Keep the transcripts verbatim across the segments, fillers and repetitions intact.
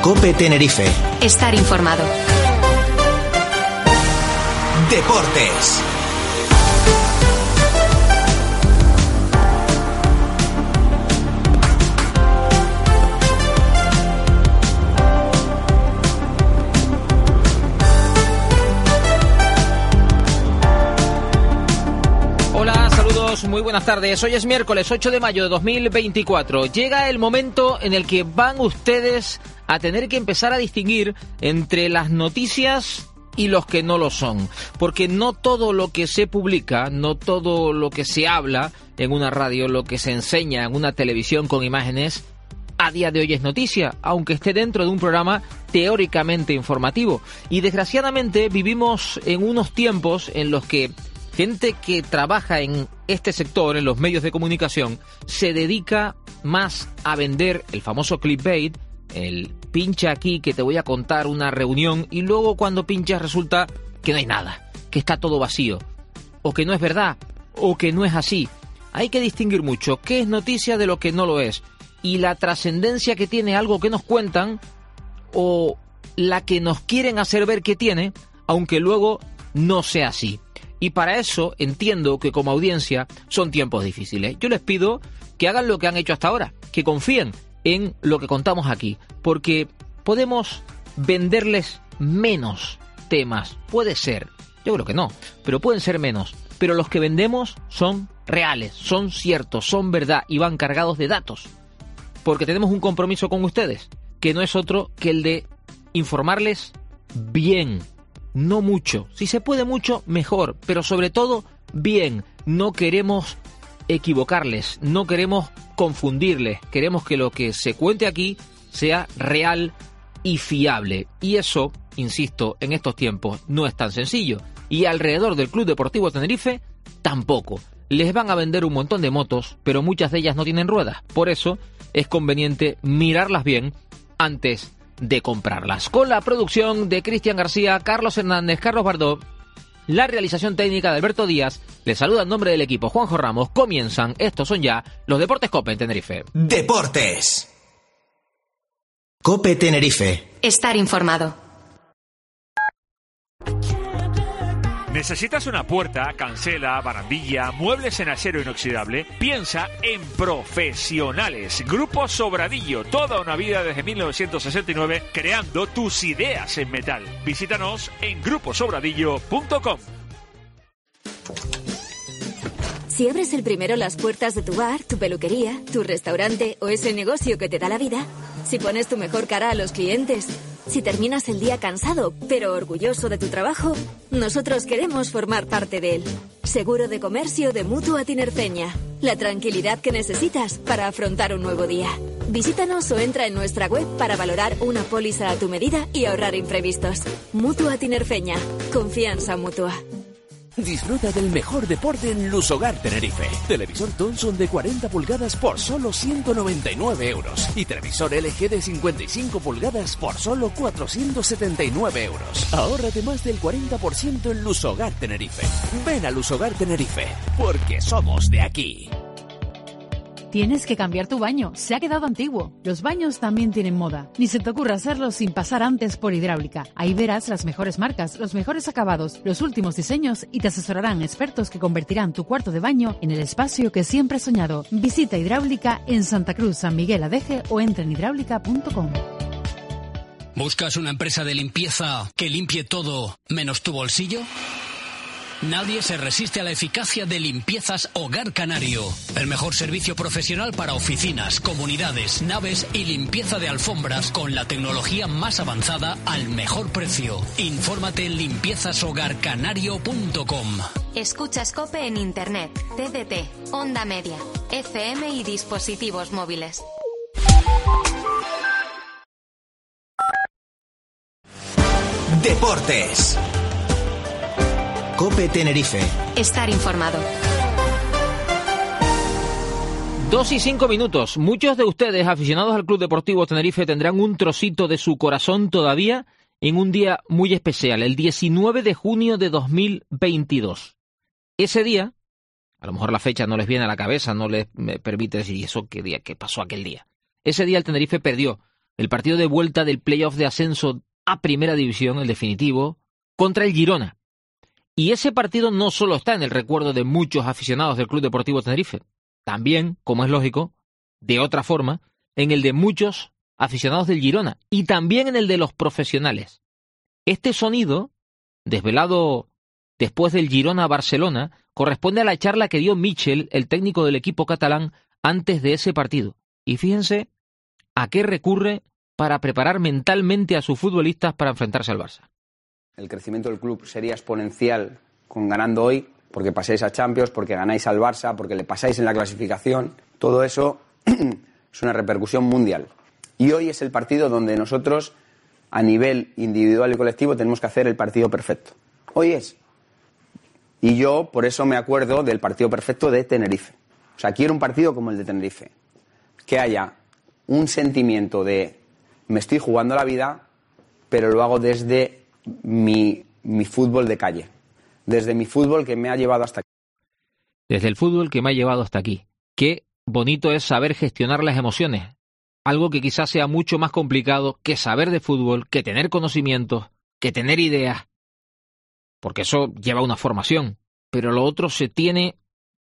COPE Tenerife. Estar informado. Deportes. Muy buenas tardes, hoy es miércoles ocho de mayo de dos mil veinticuatro. Llega el momento en el que van ustedes a tener que empezar a distinguir entre las noticias y los que no lo son, porque no todo lo que se publica, no todo lo que se habla en una radio, lo que se enseña en una televisión con imágenes, a día de hoy es noticia, aunque esté dentro de un programa teóricamente informativo. Y desgraciadamente vivimos en unos tiempos en los que gente que trabaja en este sector, en los medios de comunicación, se dedica más a vender el famoso clickbait, el pincha aquí que te voy a contar una reunión y luego cuando pinchas resulta que no hay nada, que está todo vacío, o que no es verdad, o que no es así. Hay que distinguir mucho qué es noticia de lo que no lo es, y la trascendencia que tiene algo que nos cuentan, o la que nos quieren hacer ver que tiene, aunque luego no sea así. Y para eso entiendo que como audiencia son tiempos difíciles. Yo les pido que hagan lo que han hecho hasta ahora, que confíen en lo que contamos aquí, porque podemos venderles menos temas. Puede ser, yo creo que no, pero pueden ser menos. Pero los que vendemos son reales, son ciertos, son verdad y van cargados de datos. Porque tenemos un compromiso con ustedes, que no es otro que el de informarles bien. No mucho, si se puede mucho, mejor, pero sobre todo, bien. No queremos equivocarles, no queremos confundirles, queremos que lo que se cuente aquí sea real y fiable. Y eso, insisto, en estos tiempos no es tan sencillo. Y alrededor del Club Deportivo Tenerife, tampoco. Les van a vender un montón de motos, pero muchas de ellas no tienen ruedas. Por eso es conveniente mirarlas bien antes de comprarlas. Con la producción de Cristian García, Carlos Hernández, Carlos Bardó, la realización técnica de Alberto Díaz, les saluda en nombre del equipo Juanjo Ramos. Comienzan, estos son ya los Deportes COPE en Tenerife. Deportes. COPE Tenerife. Estar informado. ¿Necesitas una puerta, cancela, barandilla, muebles en acero inoxidable? Piensa en Profesionales. Grupo Sobradillo, toda una vida desde mil novecientos sesenta y nueve creando tus ideas en metal. Visítanos en grupo sobradillo punto com. Si abres el primero las puertas de tu bar, tu peluquería, tu restaurante o ese negocio que te da la vida, si pones tu mejor cara a los clientes, si terminas el día cansado pero orgulloso de tu trabajo, nosotros queremos formar parte de él. Seguro de comercio de Mutua Tinerfeña. La tranquilidad que necesitas para afrontar un nuevo día. Visítanos o entra en nuestra web para valorar una póliza a tu medida y ahorrar imprevistos. Mutua Tinerfeña. Confianza mutua. Disfruta del mejor deporte en Lusogar Tenerife. Televisor Thomson de cuarenta pulgadas por solo ciento noventa y nueve euros. Y televisor L G de cincuenta y cinco pulgadas por solo cuatrocientos setenta y nueve euros. Ahórrate más del cuarenta por ciento en Lusogar Tenerife. Ven a Lusogar Tenerife, porque somos de aquí. Tienes que cambiar tu baño, se ha quedado antiguo. Los baños también tienen moda. Ni se te ocurra hacerlo sin pasar antes por Hidráulica. Ahí verás las mejores marcas, los mejores acabados, los últimos diseños y te asesorarán expertos que convertirán tu cuarto de baño en el espacio que siempre has soñado. Visita Hidráulica en Santa Cruz, San Miguel Adeje o entra en hidráulica punto com. ¿Buscas una empresa de limpieza que limpie todo menos tu bolsillo? Nadie se resiste a la eficacia de Limpiezas Hogar Canario. El mejor servicio profesional para oficinas, comunidades, naves y limpieza de alfombras con la tecnología más avanzada al mejor precio. Infórmate en limpiezas hogar canario punto com. Escuchas COPE en Internet, T D T, Onda Media, F M y dispositivos móviles. Deportes. COPE Tenerife. Estar informado. Dos y cinco minutos. Muchos de ustedes, aficionados al Club Deportivo Tenerife, tendrán un trocito de su corazón todavía en un día muy especial, el diecinueve de junio de dos mil veintidós. Ese día, a lo mejor la fecha no les viene a la cabeza, no les permite decir, ¿y eso qué día, qué pasó aquel día? Ese día el Tenerife perdió el partido de vuelta del playoff de ascenso a Primera División, el definitivo, contra el Girona. Y ese partido no solo está en el recuerdo de muchos aficionados del Club Deportivo Tenerife, también, como es lógico, de otra forma, en el de muchos aficionados del Girona y también en el de los profesionales. Este sonido, desvelado después del Girona-Barcelona, corresponde a la charla que dio Michel, el técnico del equipo catalán, antes de ese partido. Y fíjense a qué recurre para preparar mentalmente a sus futbolistas para enfrentarse al Barça. El crecimiento del club sería exponencial con ganando hoy, porque pasáis a Champions, porque ganáis al Barça, porque le pasáis en la clasificación. Todo eso es una repercusión mundial. Y hoy es el partido donde nosotros, a nivel individual y colectivo, tenemos que hacer el partido perfecto. Hoy es. Y yo, por eso me acuerdo del partido perfecto de Tenerife. O sea, quiero un partido como el de Tenerife. Que haya un sentimiento de me estoy jugando la vida, pero lo hago desde mi, mi fútbol de calle. Desde mi fútbol que me ha llevado hasta aquí. Desde el fútbol que me ha llevado hasta aquí. Qué bonito es saber gestionar las emociones. Algo que quizás sea mucho más complicado que saber de fútbol, que tener conocimientos, que tener ideas. Porque eso lleva una formación. Pero lo otro se tiene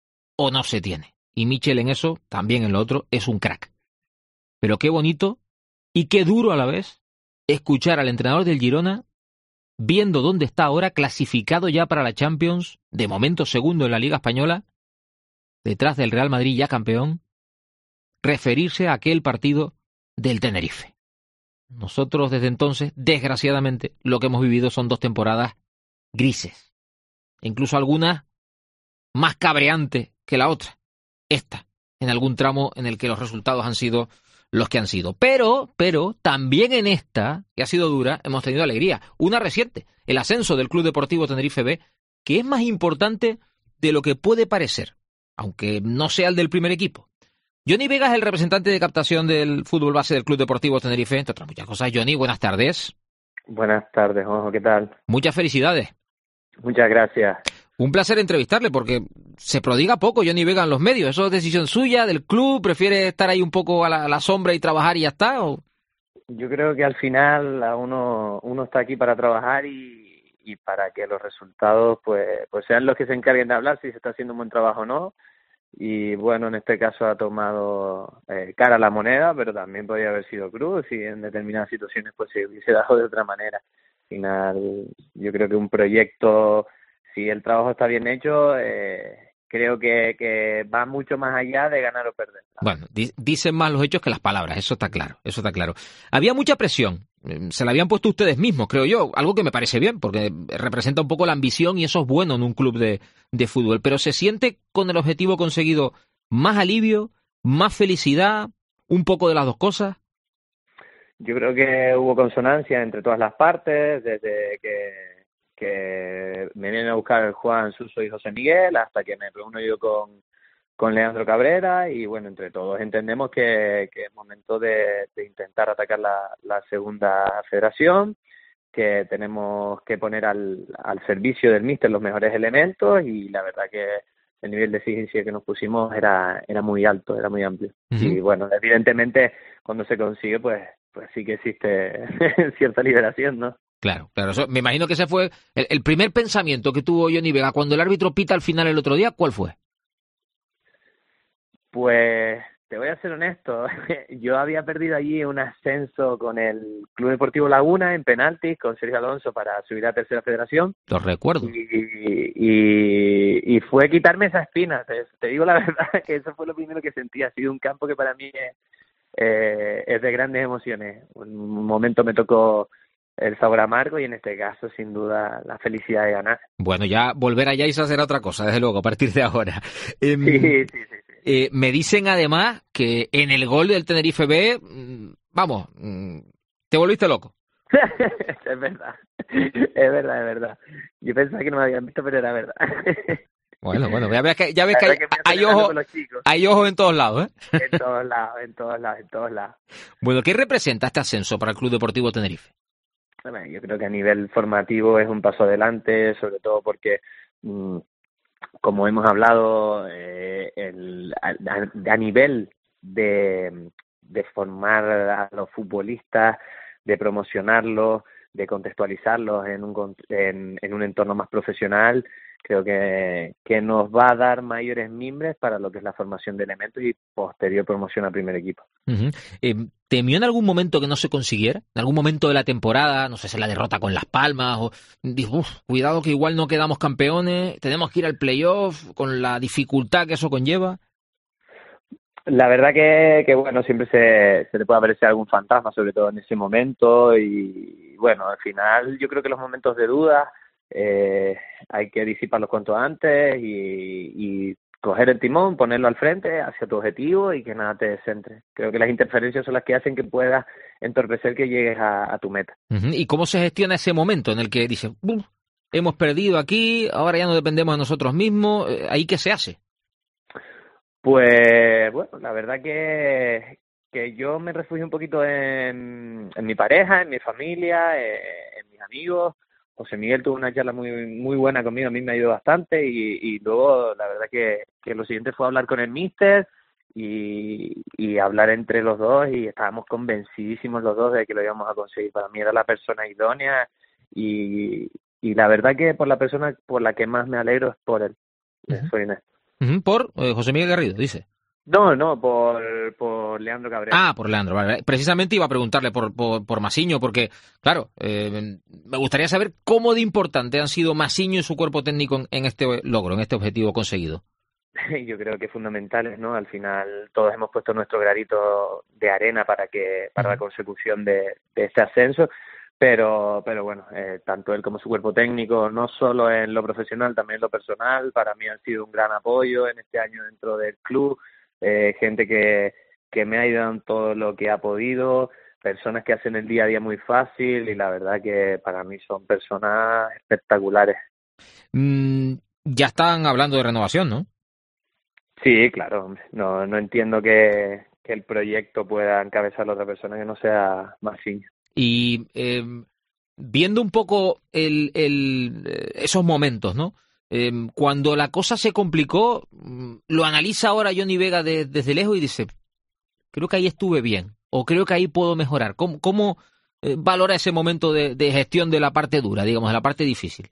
o no se tiene. Y Michel en eso, también en lo otro, es un crack. Pero qué bonito y qué duro a la vez escuchar al entrenador del Girona, viendo dónde está ahora, clasificado ya para la Champions, de momento segundo en la Liga Española, detrás del Real Madrid ya campeón, referirse a aquel partido del Tenerife. Nosotros desde entonces, desgraciadamente, lo que hemos vivido son dos temporadas grises. Incluso algunas más cabreantes que la otra. Esta, en algún tramo en el que los resultados han sido los que han sido. Pero, pero, también en esta, que ha sido dura, hemos tenido alegría. Una reciente, el ascenso del Club Deportivo Tenerife B, que es más importante de lo que puede parecer, aunque no sea el del primer equipo. Johnny Vega es el representante de captación del fútbol base del Club Deportivo Tenerife, entre otras muchas cosas. Johnny, buenas tardes. Buenas tardes, Juanjo, ¿qué tal? Muchas felicidades. Muchas gracias. Un placer entrevistarle porque se prodiga poco Johnny Vega en los medios. ¿Eso es decisión suya, del club? ¿Prefiere estar ahí un poco a la, a la sombra y trabajar y ya está? ¿O? Yo creo que al final a uno uno está aquí para trabajar y, y para que los resultados pues pues sean los que se encarguen de hablar si se está haciendo un buen trabajo o no. Y bueno, en este caso ha tomado eh, cara a la moneda, pero también podría haber sido cruz y en determinadas situaciones pues se hubiese dado de otra manera. Al final yo creo que un proyecto, si el trabajo está bien hecho, eh, creo que, que va mucho más allá de ganar o perder. Bueno, di- dicen más los hechos que las palabras, eso está claro, eso está claro. Había mucha presión, se la habían puesto ustedes mismos, creo yo, algo que me parece bien, porque representa un poco la ambición y eso es bueno en un club de, de fútbol, pero se siente con el objetivo conseguido más alivio, más felicidad, un poco de las dos cosas. Yo creo que hubo consonancia entre todas las partes, desde que que me vienen a buscar Juan Suso y José Miguel, hasta que me reúno yo con, con Leandro Cabrera, y bueno, entre todos entendemos que, que es momento de, de intentar atacar la, la segunda federación, que tenemos que poner al, al servicio del míster los mejores elementos, y la verdad que el nivel de exigencia que nos pusimos era, era muy alto, era muy amplio. Uh-huh. Y bueno, evidentemente cuando se consigue, pues, pues sí que existe cierta liberación, ¿no? Claro, claro. Eso, me imagino que ese fue el, el primer pensamiento que tuvo Johnny Vega cuando el árbitro pita al final el otro día. ¿Cuál fue? Pues te voy a ser honesto. Yo había perdido allí un ascenso con el Club Deportivo Laguna en penaltis con Sergio Alonso para subir a Tercera Federación. Lo recuerdo. Y, y, y fue quitarme esa espina. Te, te digo la verdad que eso fue lo primero que sentí. Ha sido un campo que para mí es, eh, es de grandes emociones. Un momento me tocó el sabor amargo y en este caso sin duda la felicidad de ganar. Bueno, ya volver allá y será otra cosa, desde luego, a partir de ahora. Eh, sí, sí, sí, sí. Eh, me dicen además que en el gol del Tenerife B, vamos, te volviste loco. Es verdad, es verdad, es verdad. Yo pensaba que no me habían visto, pero era verdad. Bueno, bueno, ya ves que, ya ves que hay, que hay ojos hay ojos en todos lados, ¿eh? En todos lados, en todos lados, en todos lados. Bueno, ¿qué representa este ascenso para el Club Deportivo Tenerife? Yo creo que a nivel formativo es un paso adelante, sobre todo porque, mmm, como hemos hablado, eh, el, a, a nivel de, de formar a los futbolistas, de promocionarlos, de contextualizarlos en un, en, en un entorno más profesional, creo que, que nos va a dar mayores mimbres para lo que es la formación de elementos y posterior promoción al primer equipo. Uh-huh. Eh, ¿Temió en algún momento que no se consiguiera? ¿En algún momento de la temporada, no sé si la derrota con Las Palmas, o dijo, uff, cuidado que igual no quedamos campeones, tenemos que ir al playoff con la dificultad que eso conlleva? La verdad que, que bueno, siempre se, se le puede aparecer algún fantasma, sobre todo en ese momento, y bueno, al final yo creo que los momentos de duda eh, hay que disiparlos cuanto antes y, y coger el timón, ponerlo al frente hacia tu objetivo y que nada te descentre. Creo que las interferencias son las que hacen que puedas entorpecer que llegues a, a tu meta. Uh-huh. ¿Y cómo se gestiona ese momento en el que dices, hemos perdido aquí, ahora ya no dependemos de nosotros mismos? ¿Ahí qué se hace? Pues bueno, la verdad que, que yo me refugio un poquito en, en mi pareja, en mi familia, en, en mis amigos. José Miguel tuvo una charla muy muy buena conmigo, a mí me ayudó bastante y, y luego la verdad que, que lo siguiente fue hablar con el míster y, y hablar entre los dos y estábamos convencidísimos los dos de que lo íbamos a conseguir. Para mí era la persona idónea y, y la verdad que por la persona por la que más me alegro es por él. Uh-huh. Soy honesto. Uh-huh. Por eh, José Miguel Garrido, dice. No, no, por, por Leandro Cabrera. Ah, por Leandro, vale. Precisamente iba a preguntarle por, por, por Masiño, porque, claro, eh, me gustaría saber cómo de importante han sido Masiño y su cuerpo técnico en, en este logro, en este objetivo conseguido. Yo creo que fundamentales, ¿no? Al final todos hemos puesto nuestro granito de arena para que para la consecución de, de este ascenso, pero pero bueno, eh, tanto él como su cuerpo técnico, no solo en lo profesional, también en lo personal, para mí han sido un gran apoyo en este año dentro del club. Eh, gente que, que me ha ayudado en todo lo que ha podido, personas que hacen el día a día muy fácil y la verdad que para mí son personas espectaculares. Mm, ya están hablando de renovación, ¿no? Sí, claro, no no entiendo que, que el proyecto pueda encabezar a otra persona que no sea Masiño. Y eh, viendo un poco el, el, esos momentos, ¿no? Eh, cuando la cosa se complicó, lo analiza ahora Johnny Vega de, desde lejos y dice, creo que ahí estuve bien, o creo que ahí puedo mejorar. ¿Cómo, cómo eh, valora ese momento de, de gestión de la parte dura, digamos, de la parte difícil?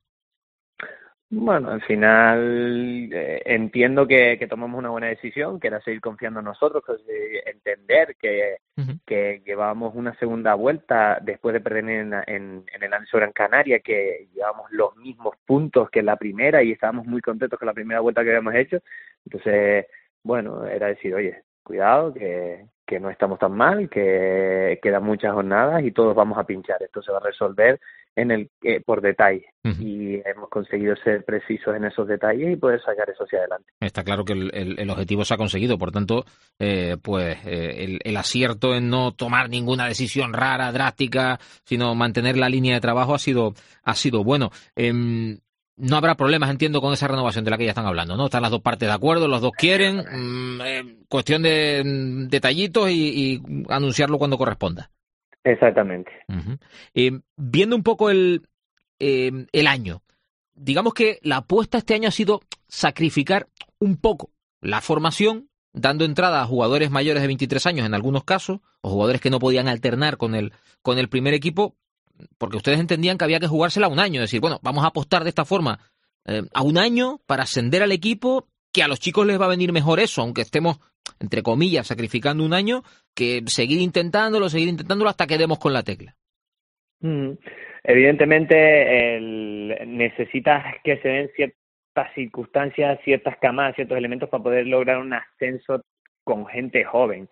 Bueno, al final eh, entiendo que, que tomamos una buena decisión, que era seguir confiando en nosotros, que, eh, entender que, uh-huh. que llevábamos una segunda vuelta después de perder en, en, en el Anso Gran Canaria, que llevábamos los mismos puntos que la primera y estábamos muy contentos con la primera vuelta que habíamos hecho. Entonces, bueno, era decir, oye, cuidado, que, que no estamos tan mal, que quedan muchas jornadas y todos vamos a pinchar. Esto se va a resolver en el eh, por detalle uh-huh. y hemos conseguido ser precisos en esos detalles y poder sacar eso hacia adelante. Está claro que el, el, el objetivo se ha conseguido, por tanto, eh, pues eh, el, el acierto en no tomar ninguna decisión rara, drástica, sino mantener la línea de trabajo ha sido ha sido bueno. Eh, no habrá problemas, entiendo, con esa renovación de la que ya están hablando, ¿no? Están las dos partes de acuerdo, los dos quieren, mmm, eh, cuestión de mm, detallitos y, y anunciarlo cuando corresponda. Exactamente. Uh-huh. Eh, viendo un poco el, eh, el año, digamos que la apuesta este año ha sido sacrificar un poco la formación, dando entrada a jugadores mayores de veintitrés años en algunos casos, o jugadores que no podían alternar con el, con el primer equipo, porque ustedes entendían que había que jugársela a un año, es decir, bueno, vamos a apostar de esta forma eh, a un año para ascender al equipo, que a los chicos les va a venir mejor eso, aunque estemos, entre comillas, sacrificando un año, que seguir intentándolo, seguir intentándolo hasta que demos con la tecla. Mm. Evidentemente, el, necesitas que se den ciertas circunstancias, ciertas camadas, ciertos elementos para poder lograr un ascenso con gente joven.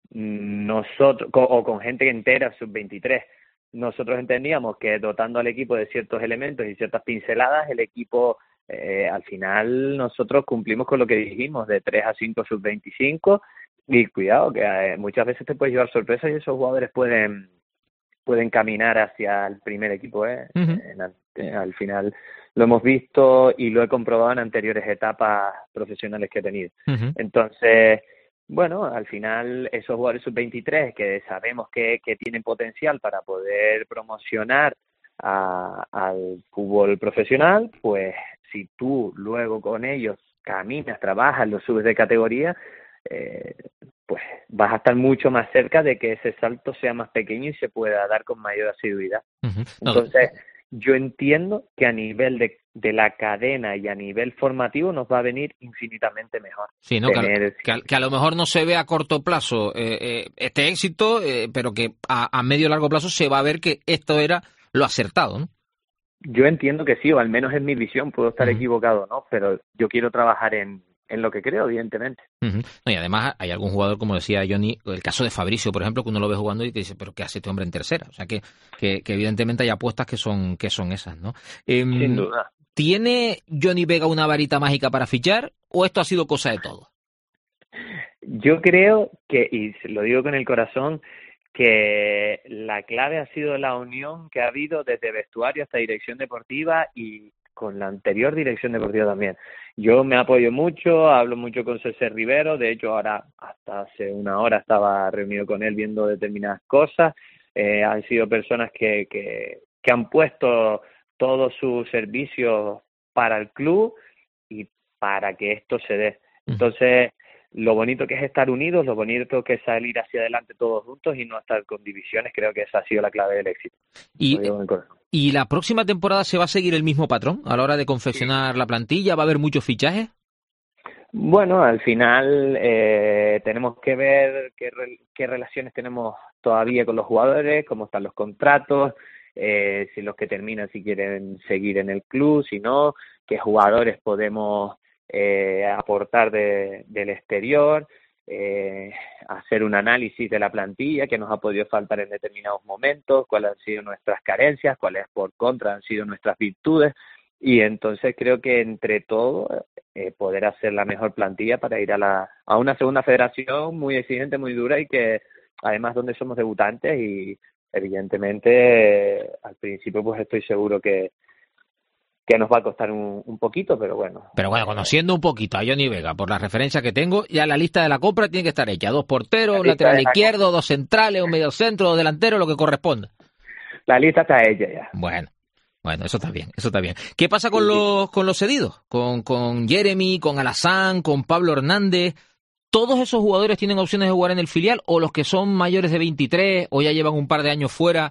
Nosotros, o con gente entera, sub veintitrés. Nosotros entendíamos que dotando al equipo de ciertos elementos y ciertas pinceladas, el equipo, eh, al final, nosotros cumplimos con lo que dijimos, de tres a cinco sub veinticinco, y cuidado, que eh, muchas veces te puedes llevar sorpresas y esos jugadores pueden pueden caminar hacia el primer equipo. ¿eh? Uh-huh. en, en, al final lo hemos visto y lo he comprobado en anteriores etapas profesionales que he tenido. Uh-huh. Entonces, bueno, al final esos jugadores sub veintitrés que sabemos que, que tienen potencial para poder promocionar a, al fútbol profesional, pues si tú luego con ellos caminas, trabajas, los subes de categoría, eh, pues vas a estar mucho más cerca de que ese salto sea más pequeño y se pueda dar con mayor asiduidad. Uh-huh. No. Entonces, yo entiendo que a nivel de, de la cadena y a nivel formativo nos va a venir infinitamente mejor. Sí, ¿no? Tener... Que, a, que a lo mejor no se ve a corto plazo eh, eh, este éxito, eh, pero que a, a medio y largo plazo se va a ver que esto era lo acertado, ¿no? Yo entiendo que sí, o al menos es mi visión, puedo estar uh-huh. equivocado, ¿no? Pero yo quiero trabajar en, en lo que creo, evidentemente. Uh-huh. No, y además hay algún jugador, como decía Johnny, el caso de Fabricio, por ejemplo, que uno lo ve jugando y te dice, pero ¿qué hace este hombre en tercera? O sea, que, que, que evidentemente hay apuestas que son, que son esas, ¿no? Eh, Sin duda. ¿Tiene Johnny Vega una varita mágica para fichar o esto ha sido cosa de todo? Yo creo que, y lo digo con el corazón, que la clave ha sido la unión que ha habido desde vestuario hasta dirección deportiva y con la anterior dirección deportiva también. Yo me apoyo mucho, hablo mucho con César Rivero, de hecho ahora hasta hace una hora estaba reunido con él viendo determinadas cosas. Eh, han sido personas que, que, que han puesto todos sus servicios para el club y para que esto se dé. Entonces, lo bonito que es estar unidos, lo bonito que es salir hacia adelante todos juntos y no estar con divisiones, creo que esa ha sido la clave del éxito. Y, ¿Y la próxima temporada se va a seguir el mismo patrón a la hora de confeccionar sí. la plantilla? ¿Va a haber muchos fichajes? Bueno, al final eh, tenemos que ver qué, qué relaciones tenemos todavía con los jugadores, cómo están los contratos, eh, si los que terminan si quieren seguir en el club, si no, qué jugadores podemos Eh, aportar de, del exterior, eh, hacer un análisis de la plantilla, que nos ha podido faltar en determinados momentos, cuáles han sido nuestras carencias, cuáles por contra han sido nuestras virtudes, y entonces creo que entre todo eh, poder hacer la mejor plantilla para ir a la a una segunda federación muy exigente, muy dura y que además donde somos debutantes y evidentemente eh, al principio pues estoy seguro que que nos va a costar un, un poquito, pero bueno. Pero bueno, conociendo un poquito a Johnny Vega, por la referencia que tengo, ya la lista de la compra tiene que estar hecha. Dos porteros, un lateral izquierdo, dos centrales, un medio centro, dos delanteros, lo que corresponda. La lista está hecha ya. Bueno, bueno, eso está bien, eso está bien. ¿Qué pasa con sí, los sí. con los cedidos? Con, con Jeremy, con Alazán, con Pablo Hernández. ¿Todos esos jugadores tienen opciones de jugar en el filial o los que son mayores de veintitrés o ya llevan un par de años fuera,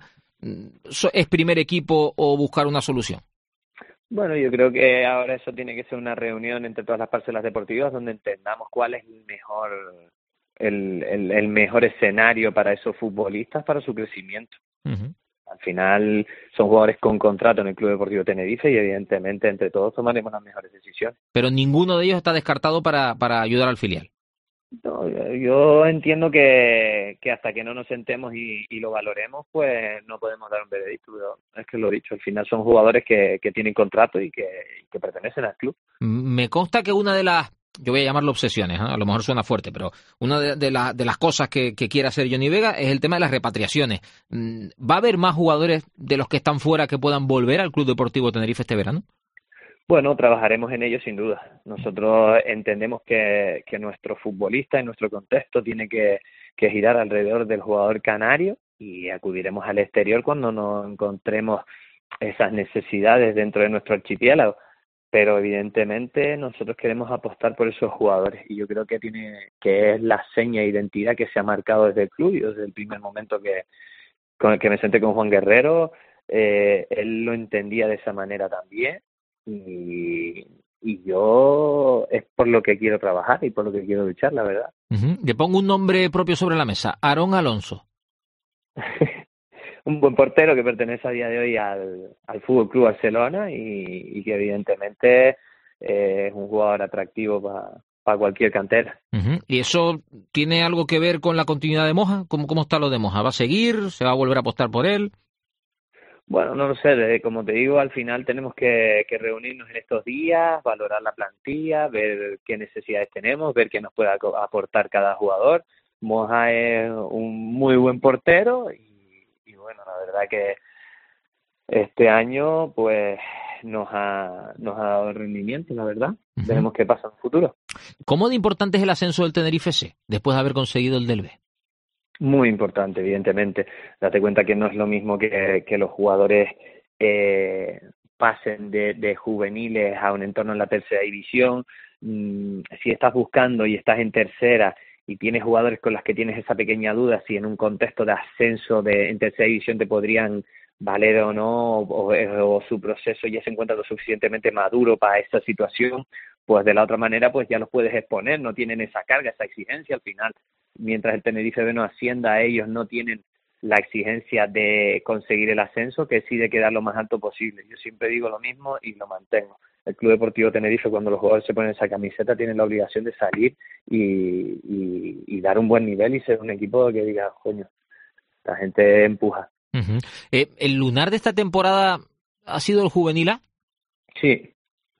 es primer equipo o buscar una solución? Bueno, yo creo que ahora eso tiene que ser una reunión entre todas las parcelas deportivas donde entendamos cuál es el mejor el, el, el mejor escenario para esos futbolistas, para su crecimiento. Uh-huh. Al final son jugadores con contrato en el Club Deportivo Tenerife y evidentemente entre todos tomaremos las mejores decisiones. Pero ninguno de ellos está descartado para, para ayudar al filial. No, yo entiendo que, que hasta que no nos sentemos y, y lo valoremos, pues no podemos dar un veredicto. Pero es que lo he dicho, al final son jugadores que, que tienen contrato y que, y que pertenecen al club. Me consta que una de las, yo voy a llamarlo obsesiones, ¿eh? A lo mejor suena fuerte, pero una de, de, la, de las cosas que, que quiere hacer Johnny Vega es el tema de las repatriaciones. ¿Va a haber más jugadores de los que están fuera que puedan volver al Club Deportivo Tenerife este verano? Bueno, trabajaremos en ello sin duda. Nosotros entendemos que, que nuestro futbolista en nuestro contexto tiene que, que girar alrededor del jugador canario y acudiremos al exterior cuando nos encontremos esas necesidades dentro de nuestro archipiélago. Pero evidentemente nosotros queremos apostar por esos jugadores y yo creo que tiene que es la seña de identidad que se ha marcado desde el club y desde el primer momento que, con el que me senté con Juan Guerrero, eh, él lo entendía de esa manera también. Y, y yo es por lo que quiero trabajar y por lo que quiero luchar, la verdad. Uh-huh. Le pongo un nombre propio sobre la mesa, Aarón Alonso. Un buen portero que pertenece a día de hoy al, al Fútbol Club Barcelona y, y que evidentemente eh, es un jugador atractivo para pa cualquier cantera. Uh-huh. ¿Y eso tiene algo que ver con la continuidad de Moja? ¿Cómo, cómo está lo de Moja? ¿Va a seguir? ¿Se va a volver a apostar por él? Bueno, no lo sé, como te digo, al final tenemos que, que reunirnos en estos días, valorar la plantilla, ver qué necesidades tenemos, ver qué nos puede aportar cada jugador. Moja es un muy buen portero y, y bueno, la verdad que este año pues nos ha, nos ha dado rendimiento, la verdad. Uh-huh. Veremos qué pasa en el futuro. ¿Cómo de importante es el ascenso del Tenerife C después de haber conseguido el del B? Muy importante, evidentemente. Date cuenta que no es lo mismo que, que los jugadores eh, pasen de, de juveniles a un entorno en la tercera división. Mm, si estás buscando y estás en tercera y tienes jugadores con los que tienes esa pequeña duda si en un contexto de ascenso de en tercera división te podrían valer o no, o, o su proceso ya se encuentra lo suficientemente maduro para esa situación, pues de la otra manera pues ya los puedes exponer, no tienen esa carga, esa exigencia. Al final, mientras el Tenerife B no ascienda, ellos no tienen la exigencia de conseguir el ascenso, que sí de quedar lo más alto posible. Yo siempre digo lo mismo y lo mantengo. El Club Deportivo Tenerife, cuando los jugadores se ponen esa camiseta, tienen la obligación de salir y, y, y dar un buen nivel y ser un equipo que diga, coño, la gente empuja. Uh-huh. Eh, ¿El lunar de esta temporada ha sido el juvenil A? Sí.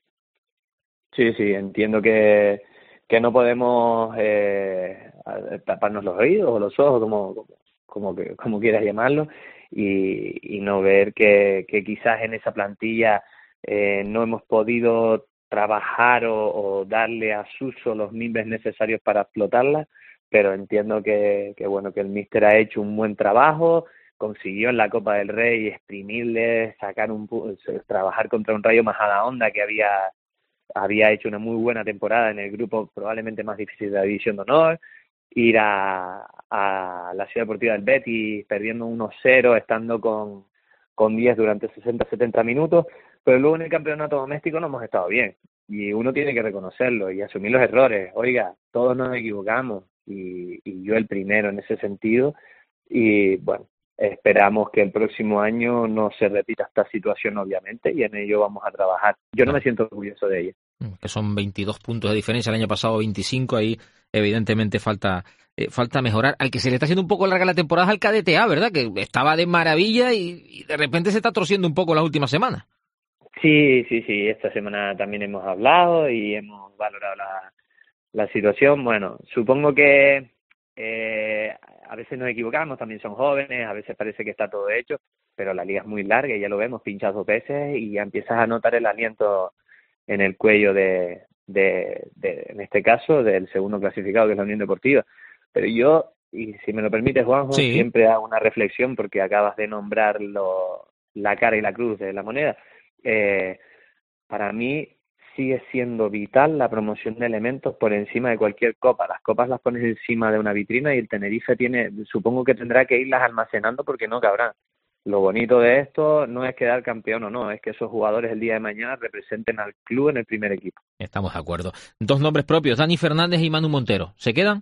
Sí, sí, entiendo que, que no podemos eh, taparnos los oídos o los ojos, como, como, como, que, como quieras llamarlo, y, y no ver que, que quizás en esa plantilla eh, no hemos podido trabajar o, o darle a Suso los mimbres necesarios para explotarla, pero entiendo que, que bueno que el míster ha hecho un buen trabajo, consiguió en la Copa del Rey exprimirle, sacar un trabajar contra un Rayo Majadahonda que había había hecho una muy buena temporada en el grupo probablemente más difícil de la División de Honor, ir a, a la Ciudad Deportiva del Betis perdiendo uno cero, estando con, con diez durante sesenta a setenta minutos, pero luego en el campeonato doméstico no hemos estado bien, y uno tiene que reconocerlo y asumir los errores. Oiga, todos nos equivocamos, y, y yo el primero en ese sentido, y bueno, esperamos que el próximo año no se repita esta situación, obviamente, y en ello vamos a trabajar. Yo no me siento orgulloso de ella. Que son veintidós puntos de diferencia, el año pasado veinticinco, ahí evidentemente falta eh, falta mejorar. Al que se le está haciendo un poco larga la temporada es al Cadete A, ¿verdad? Que estaba de maravilla y, y de repente se está torciendo un poco las últimas semanas. Sí, sí, sí, esta semana también hemos hablado y hemos valorado la, la situación. Bueno, supongo que eh, a veces nos equivocamos, también son jóvenes, a veces parece que está todo hecho, pero la liga es muy larga y ya lo vemos, pinchas dos veces y ya empiezas a notar el aliento en el cuello de, de, de, en este caso, del segundo clasificado, que es la Unión Deportiva. Pero yo, y si me lo permite, Juanjo, sí, siempre hago una reflexión porque acabas de nombrar lo, la cara y la cruz de la moneda. Eh, para mí sigue siendo vital la promoción de elementos por encima de cualquier copa. Las copas las pones encima de una vitrina y el Tenerife tiene, supongo que tendrá que irlas almacenando porque no cabrán. Lo bonito de esto no es quedar campeón o no, es que esos jugadores el día de mañana representen al club en el primer equipo. Estamos de acuerdo. Dos nombres propios, Dani Fernández y Manu Montero. ¿Se quedan?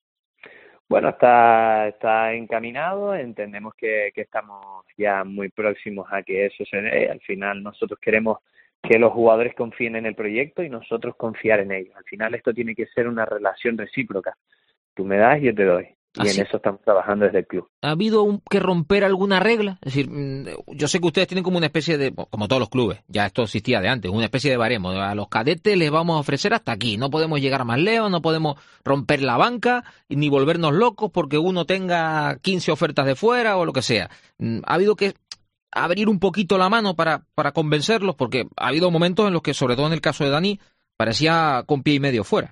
Bueno, está está encaminado, entendemos que, que estamos ya muy próximos a que eso se dé. Al final nosotros queremos que los jugadores confíen en el proyecto y nosotros confiar en ellos. Al final esto tiene que ser una relación recíproca. Tú me das y yo te doy. Y ¿Ah, en sí? Eso estamos trabajando desde el club. ¿Ha habido un, que romper alguna regla? Es decir, yo sé que ustedes tienen como una especie de, como todos los clubes, ya esto existía de antes, una especie de baremo. A los cadetes les vamos a ofrecer hasta aquí. No podemos llegar más lejos, no podemos romper la banca ni volvernos locos porque uno tenga quince ofertas de fuera o lo que sea. ¿Ha habido que abrir un poquito la mano para, para convencerlos? Porque ha habido momentos en los que, sobre todo en el caso de Dani, parecía con pie y medio fuera.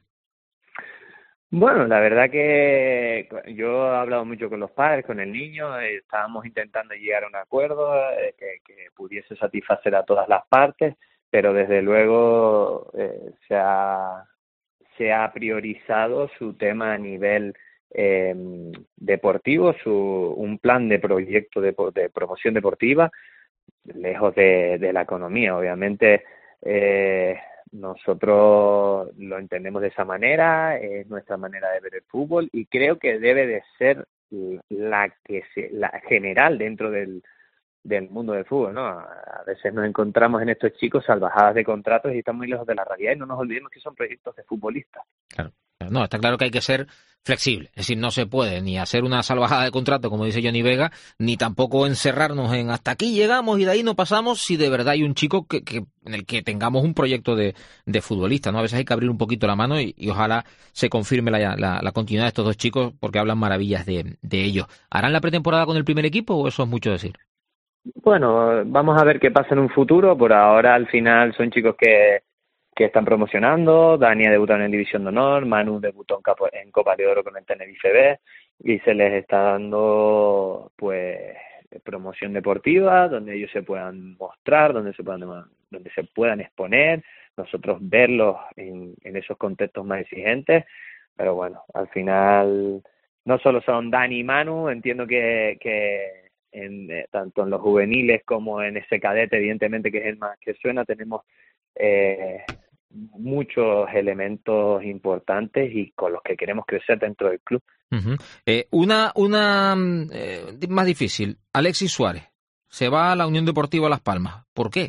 Bueno, la verdad que yo he hablado mucho con los padres, con el niño, eh, estábamos intentando llegar a un acuerdo eh, que, que pudiese satisfacer a todas las partes, pero desde luego eh, se ha, se ha priorizado su tema a nivel eh, deportivo, su un plan de proyecto de, de promoción deportiva, lejos de, de la economía, obviamente. Eh, Nosotros lo entendemos de esa manera, es nuestra manera de ver el fútbol y creo que debe de ser la que se, la general dentro del, del mundo del fútbol, ¿no? A veces nos encontramos en estos chicos salvajadas de contratos y están muy lejos de la realidad y no nos olvidemos que son proyectos de futbolistas. Claro. No, está claro que hay que ser flexible, es decir, no se puede ni hacer una salvajada de contrato, como dice Johnny Vega, ni tampoco encerrarnos en hasta aquí llegamos y de ahí no pasamos si de verdad hay un chico que, que en el que tengamos un proyecto de, de futbolista, ¿no? A veces hay que abrir un poquito la mano y, y ojalá se confirme la, la, la continuidad de estos dos chicos porque hablan maravillas de, de ellos. ¿Harán la pretemporada con el primer equipo o eso es mucho decir? Bueno, vamos a ver qué pasa en un futuro. Por ahora, al final, son chicos que que están promocionando. Dani ha debutado en División de Honor, Manu debutó en, Capo, en Copa de Oro con el Tenerife B y se les está dando pues promoción deportiva donde ellos se puedan mostrar, donde se puedan donde se puedan exponer, nosotros verlos en, en esos contextos más exigentes. pero bueno, al final no solo son Dani y Manu, entiendo que, que en, eh, tanto en los juveniles como en ese cadete, evidentemente, que es el más que suena, tenemos eh, muchos elementos importantes y con los que queremos crecer dentro del club. Uh-huh. Eh, una una eh, más difícil, Alexis Suárez se va a la Unión Deportiva Las Palmas. ¿Por qué?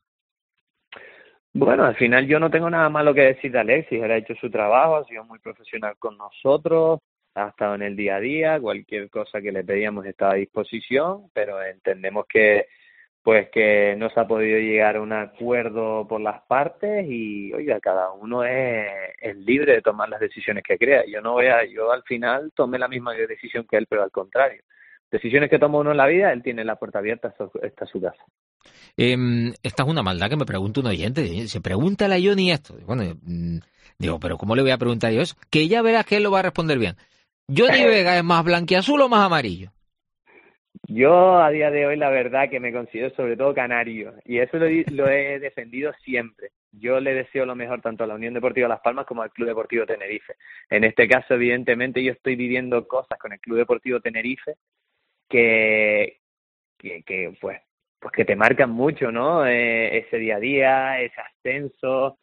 Bueno, al final yo no tengo nada malo que decir de Alexis. Él ha hecho su trabajo, ha sido muy profesional con nosotros, ha estado en el día a día, cualquier cosa que le pedíamos está a disposición, pero entendemos que pues que no se ha podido llegar a un acuerdo por las partes y, oiga, cada uno es, es libre de tomar las decisiones que crea. Yo no voy a, yo al final tomé la misma decisión que él, pero al contrario. Decisiones que toma uno en la vida, él tiene la puerta abierta hasta su casa. Eh, esta es una maldad que me pregunta un oyente. Se pregunta a Johnny esto. Bueno, digo, pero ¿cómo le voy a preguntar yo eso? Que ya verás que él lo va a responder bien. ¿Johnny Vega es más blanquiazul o más amarillo? Yo a día de hoy la verdad que me considero sobre todo canario y eso lo, lo he defendido siempre. Yo le deseo lo mejor tanto a la Unión Deportiva Las Palmas como al Club Deportivo Tenerife. En este caso, evidentemente, yo estoy viviendo cosas con el Club Deportivo Tenerife que, que, que pues, pues que te marcan mucho, ¿no? Eh, ese día a día, ese ascenso,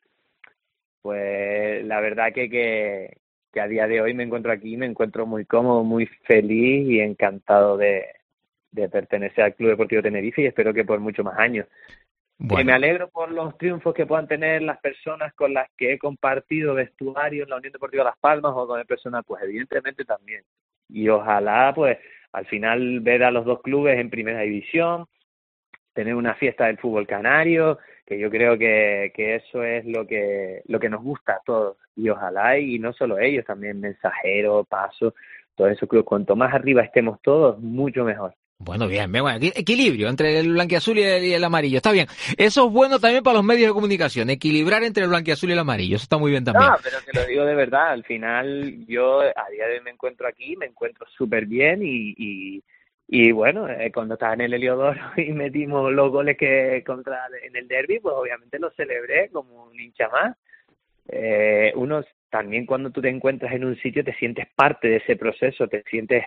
pues la verdad que, que, que a día de hoy me encuentro aquí, me encuentro muy cómodo, muy feliz y encantado de de pertenecer al Club Deportivo Tenerife y espero que por muchos más años. Bueno. Eh, me alegro por los triunfos que puedan tener las personas con las que he compartido vestuario en la Unión Deportiva Las Palmas o con el personal, pues evidentemente también. Y ojalá, pues, al final ver a los dos clubes en primera división, tener una fiesta del fútbol canario, que yo creo que, que eso es lo que lo que nos gusta a todos. Y ojalá, y no solo ellos, también Mensajero, Paso, todos esos clubes. Cuanto más arriba estemos todos, mucho mejor. Bueno, bien, bien, bueno, equilibrio entre el blanquiazul y el, y el amarillo, está bien. Eso es bueno también para los medios de comunicación, equilibrar entre el blanquiazul y el amarillo, eso está muy bien también. No, pero te lo digo de verdad, al final yo a día de hoy me encuentro aquí, me encuentro súper bien y, y, y bueno, eh, cuando estaba en el Heliodoro y metimos los goles que contra en el derbi, pues obviamente lo celebré como un hincha más. Eh, uno también cuando tú te encuentras en un sitio te sientes parte de ese proceso, te sientes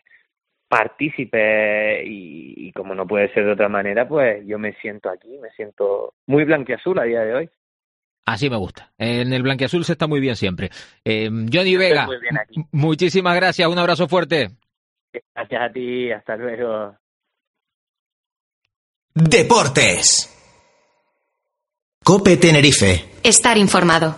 partícipe y, y como no puede ser de otra manera, pues yo me siento aquí, me siento muy blanquiazul a día de hoy. Así me gusta. En el blanquiazul se está muy bien siempre. Eh, Johnny Vega, muy bien aquí. Muchísimas gracias, un abrazo fuerte. Gracias a ti, hasta luego. Deportes. COPE Tenerife. Estar informado.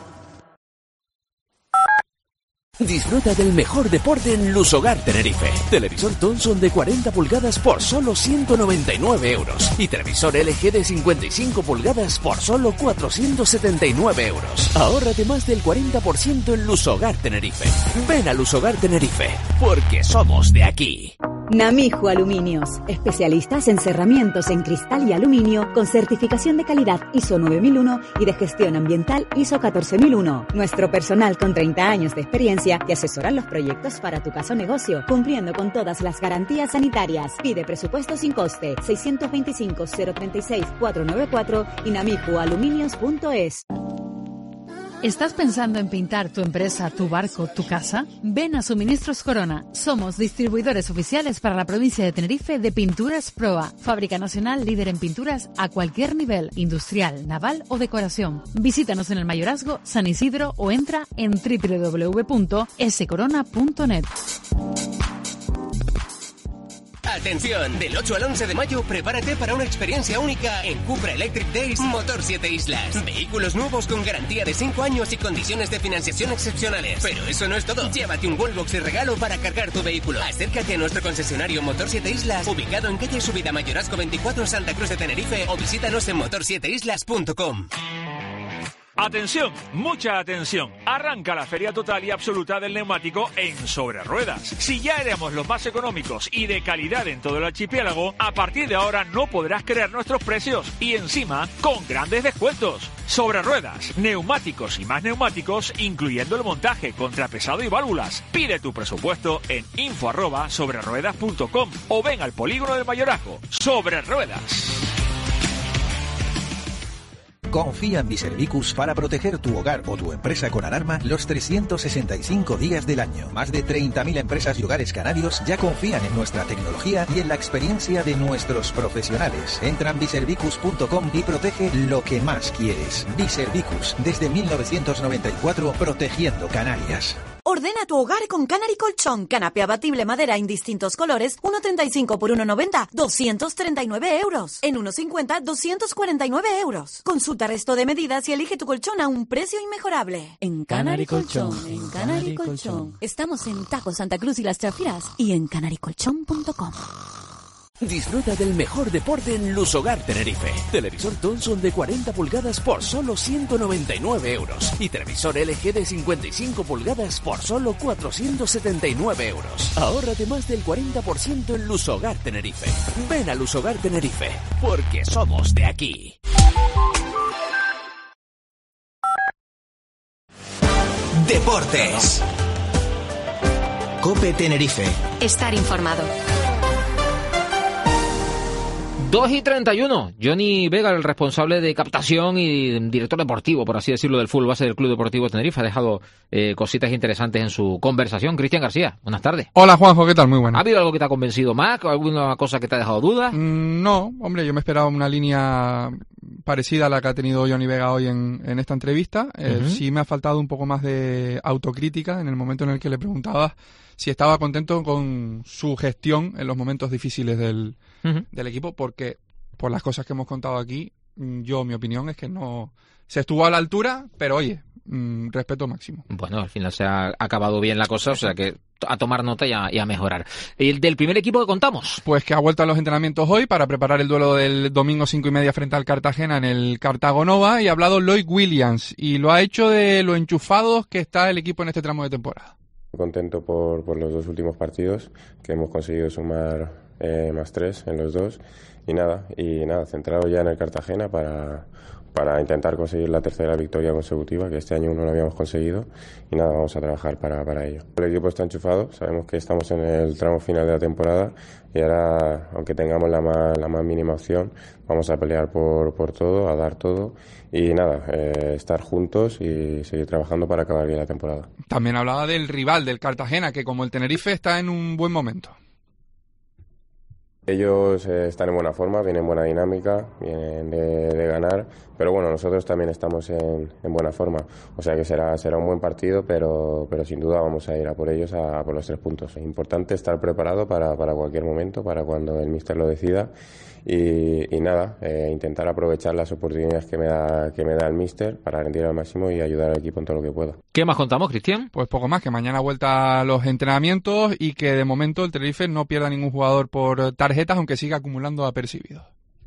Disfruta del mejor deporte en Lusogar Tenerife. Televisor Thomson de cuarenta pulgadas por solo ciento noventa y nueve euros. Y televisor L G de cincuenta y cinco pulgadas por solo cuatrocientos setenta y nueve euros. Ahórrate más del cuarenta por ciento en Lusogar Tenerife. Ven a Lusogar Tenerife, porque somos de aquí. Namijo Aluminios, especialistas en cerramientos en cristal y aluminio con certificación de calidad I S O nueve mil uno y de gestión ambiental I S O catorce mil uno. Nuestro personal con treinta años de experiencia te asesora los proyectos para tu casa o negocio, cumpliendo con todas las garantías sanitarias. Pide presupuesto sin coste seiscientos veinticinco, cero treinta y seis, cuatrocientos noventa y cuatro y namijo aluminios punto es. ¿Estás pensando en pintar tu empresa, tu barco, tu casa? Ven a Suministros Corona. Somos distribuidores oficiales para la provincia de Tenerife de Pinturas Proa. Fábrica nacional líder en pinturas a cualquier nivel, industrial, naval o decoración. Visítanos en el Mayorazgo, San Isidro o entra en doble u doble u doble u punto s corona punto net. Atención, del ocho al once de mayo prepárate para una experiencia única en Cupra Electric Days Motor siete Islas. Vehículos nuevos con garantía de cinco años y condiciones de financiación excepcionales. Pero eso no es todo. Llévate un Wallbox de regalo para cargar tu vehículo. Acércate a nuestro concesionario Motor siete Islas, ubicado en calle Subida Mayorazgo veinticuatro, Santa Cruz de Tenerife, o visítanos en motor siete islas punto com. Atención, mucha atención. Arranca la feria total y absoluta del neumático en Sobre Ruedas. Si ya éramos los más económicos y de calidad en todo el archipiélago, a partir de ahora no podrás creer nuestros precios y encima con grandes descuentos. Sobre Ruedas, neumáticos y más neumáticos, incluyendo el montaje, contrapesado y válvulas. Pide tu presupuesto en info arroba sobre ruedas punto com o ven al polígono del Mayorazgo. Sobre Ruedas. Confía en Biservicus para proteger tu hogar o tu empresa con alarma los trescientos sesenta y cinco días del año. Más de treinta mil empresas y hogares canarios ya confían en nuestra tecnología y en la experiencia de nuestros profesionales. Entra en biservicus punto com y protege lo que más quieres. Biservicus, desde mil novecientos noventa y cuatro, protegiendo Canarias. Ordena tu hogar con Canary Colchón. Canapé abatible madera en distintos colores, uno treinta y cinco por uno noventa, doscientos treinta y nueve euros. En uno cincuenta, doscientos cuarenta y nueve euros. Consulta resto de medidas y elige tu colchón a un precio inmejorable. En Canary Colchón, en Canary Colchón. Estamos en Tajo, Santa Cruz y Las Chafiras y en canary colchón punto com. Disfruta del mejor deporte en Lusogar Tenerife. Televisor Thomson de cuarenta pulgadas por solo ciento noventa y nueve euros. Y televisor L G de cincuenta y cinco pulgadas por solo cuatrocientos setenta y nueve euros. Ahórrate más del cuarenta por ciento en Lusogar Tenerife. Ven a Lusogar Tenerife, porque somos de aquí. Deportes. COPE Tenerife. Estar informado. dos y treinta y uno. Johnny Vega, el responsable de captación y director deportivo, por así decirlo, del fútbol base del Club Deportivo Tenerife, ha dejado eh, cositas interesantes en su conversación. Cristian García, buenas tardes. Hola Juanjo, ¿qué tal? Muy buenas. ¿Ha habido algo que te ha convencido más? ¿Alguna cosa que te ha dejado dudas? Mm, no, hombre, yo me esperaba una línea parecida a la que ha tenido Johnny Vega hoy en, en esta entrevista. Eh, uh-huh. Sí me ha faltado un poco más de autocrítica en el momento en el que le preguntaba si estaba contento con su gestión en los momentos difíciles del, uh-huh. del equipo, porque por las cosas que hemos contado aquí, yo, mi opinión es que no se estuvo a la altura, pero oye, mmm, respeto máximo. Bueno, al final se ha acabado bien la cosa, o sea que a tomar nota y a, y a mejorar. ¿El del primer equipo que contamos? Pues que ha vuelto a los entrenamientos hoy para preparar el duelo del domingo cinco y media frente al Cartagena en el Cartago Nova, y ha hablado Lloyd Williams, y lo ha hecho de lo enchufados que está el equipo en este tramo de temporada. Contento por, por los dos últimos partidos, que hemos conseguido sumar eh, más tres en los dos, y nada, y nada, centrado ya en el Cartagena para, para intentar conseguir la tercera victoria consecutiva, que este año no lo habíamos conseguido, y nada, vamos a trabajar para, para ello. El equipo está enchufado, sabemos que estamos en el tramo final de la temporada, y ahora, aunque tengamos la más, la más mínima opción, vamos a pelear por, por todo, a dar todo, y nada, eh, estar juntos y seguir trabajando para acabar bien la temporada. También hablaba del rival, del Cartagena, que como el Tenerife está en un buen momento. Ellos eh, están en buena forma, vienen en buena dinámica, vienen de, de ganar, pero bueno, nosotros también estamos en, en buena forma, o sea que será será un buen partido, pero pero sin duda vamos a ir a por ellos, a, a por los tres puntos. Es importante estar preparado para, para cualquier momento, para cuando el míster lo decida, y, y nada, eh, intentar aprovechar las oportunidades que me da que me da el míster para rendir al máximo y ayudar al equipo en todo lo que pueda. ¿Qué más contamos, Cristian? Pues poco más, que mañana vuelta a los entrenamientos y que de momento el Tenerife no pierda ningún jugador por tarjetas, aunque siga acumulando apercibidos.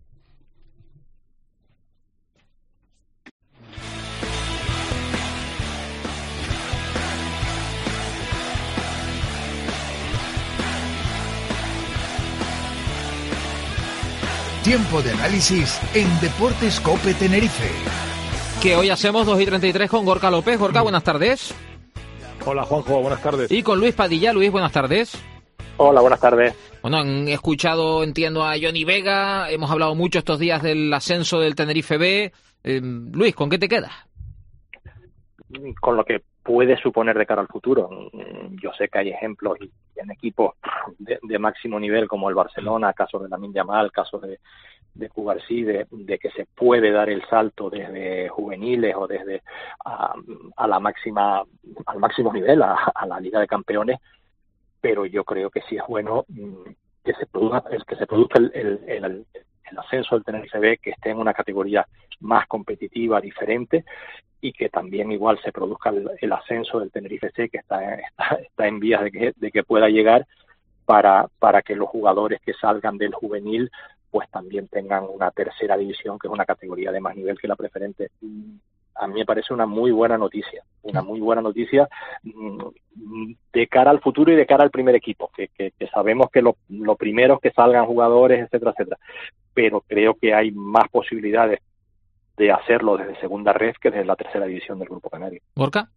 Tiempo de análisis en Deportes COPE Tenerife. Que hoy hacemos dos y treinta y tres con Gorka López. Gorka, buenas tardes. Hola Juanjo, buenas tardes. Y con Luis Padilla. Luis, buenas tardes. Hola, buenas tardes. Bueno, han escuchado, entiendo, a Johnny Vega. Hemos hablado mucho estos días del ascenso del Tenerife B. Eh, Luis, ¿con qué te quedas? Con lo que puede suponer de cara al futuro. Yo sé que hay ejemplos en equipos de, de máximo nivel como el Barcelona, caso de Lamine Yamal, caso de, de Cubarsí, de, de que se puede dar el salto desde juveniles o desde a, a la máxima, al máximo nivel, a, a la Liga de Campeones, pero yo creo que sí es bueno que se produzca, que se produzca el, el, el, el ascenso del Tenerife B, que esté en una categoría más competitiva, diferente, y que también igual se produzca el, el ascenso del Tenerife C, que está, está, está en vías de que, de que pueda llegar, para, para que los jugadores que salgan del juvenil pues también tengan una tercera división, que es una categoría de más nivel que la preferente. A mí me parece una muy buena noticia, una muy buena noticia de cara al futuro y de cara al primer equipo, que, que, que sabemos que lo, lo primero es que salgan jugadores, etcétera, etcétera, pero creo que hay más posibilidades de hacerlo desde segunda ref que desde la tercera división del Grupo Canario. ¿Gorka?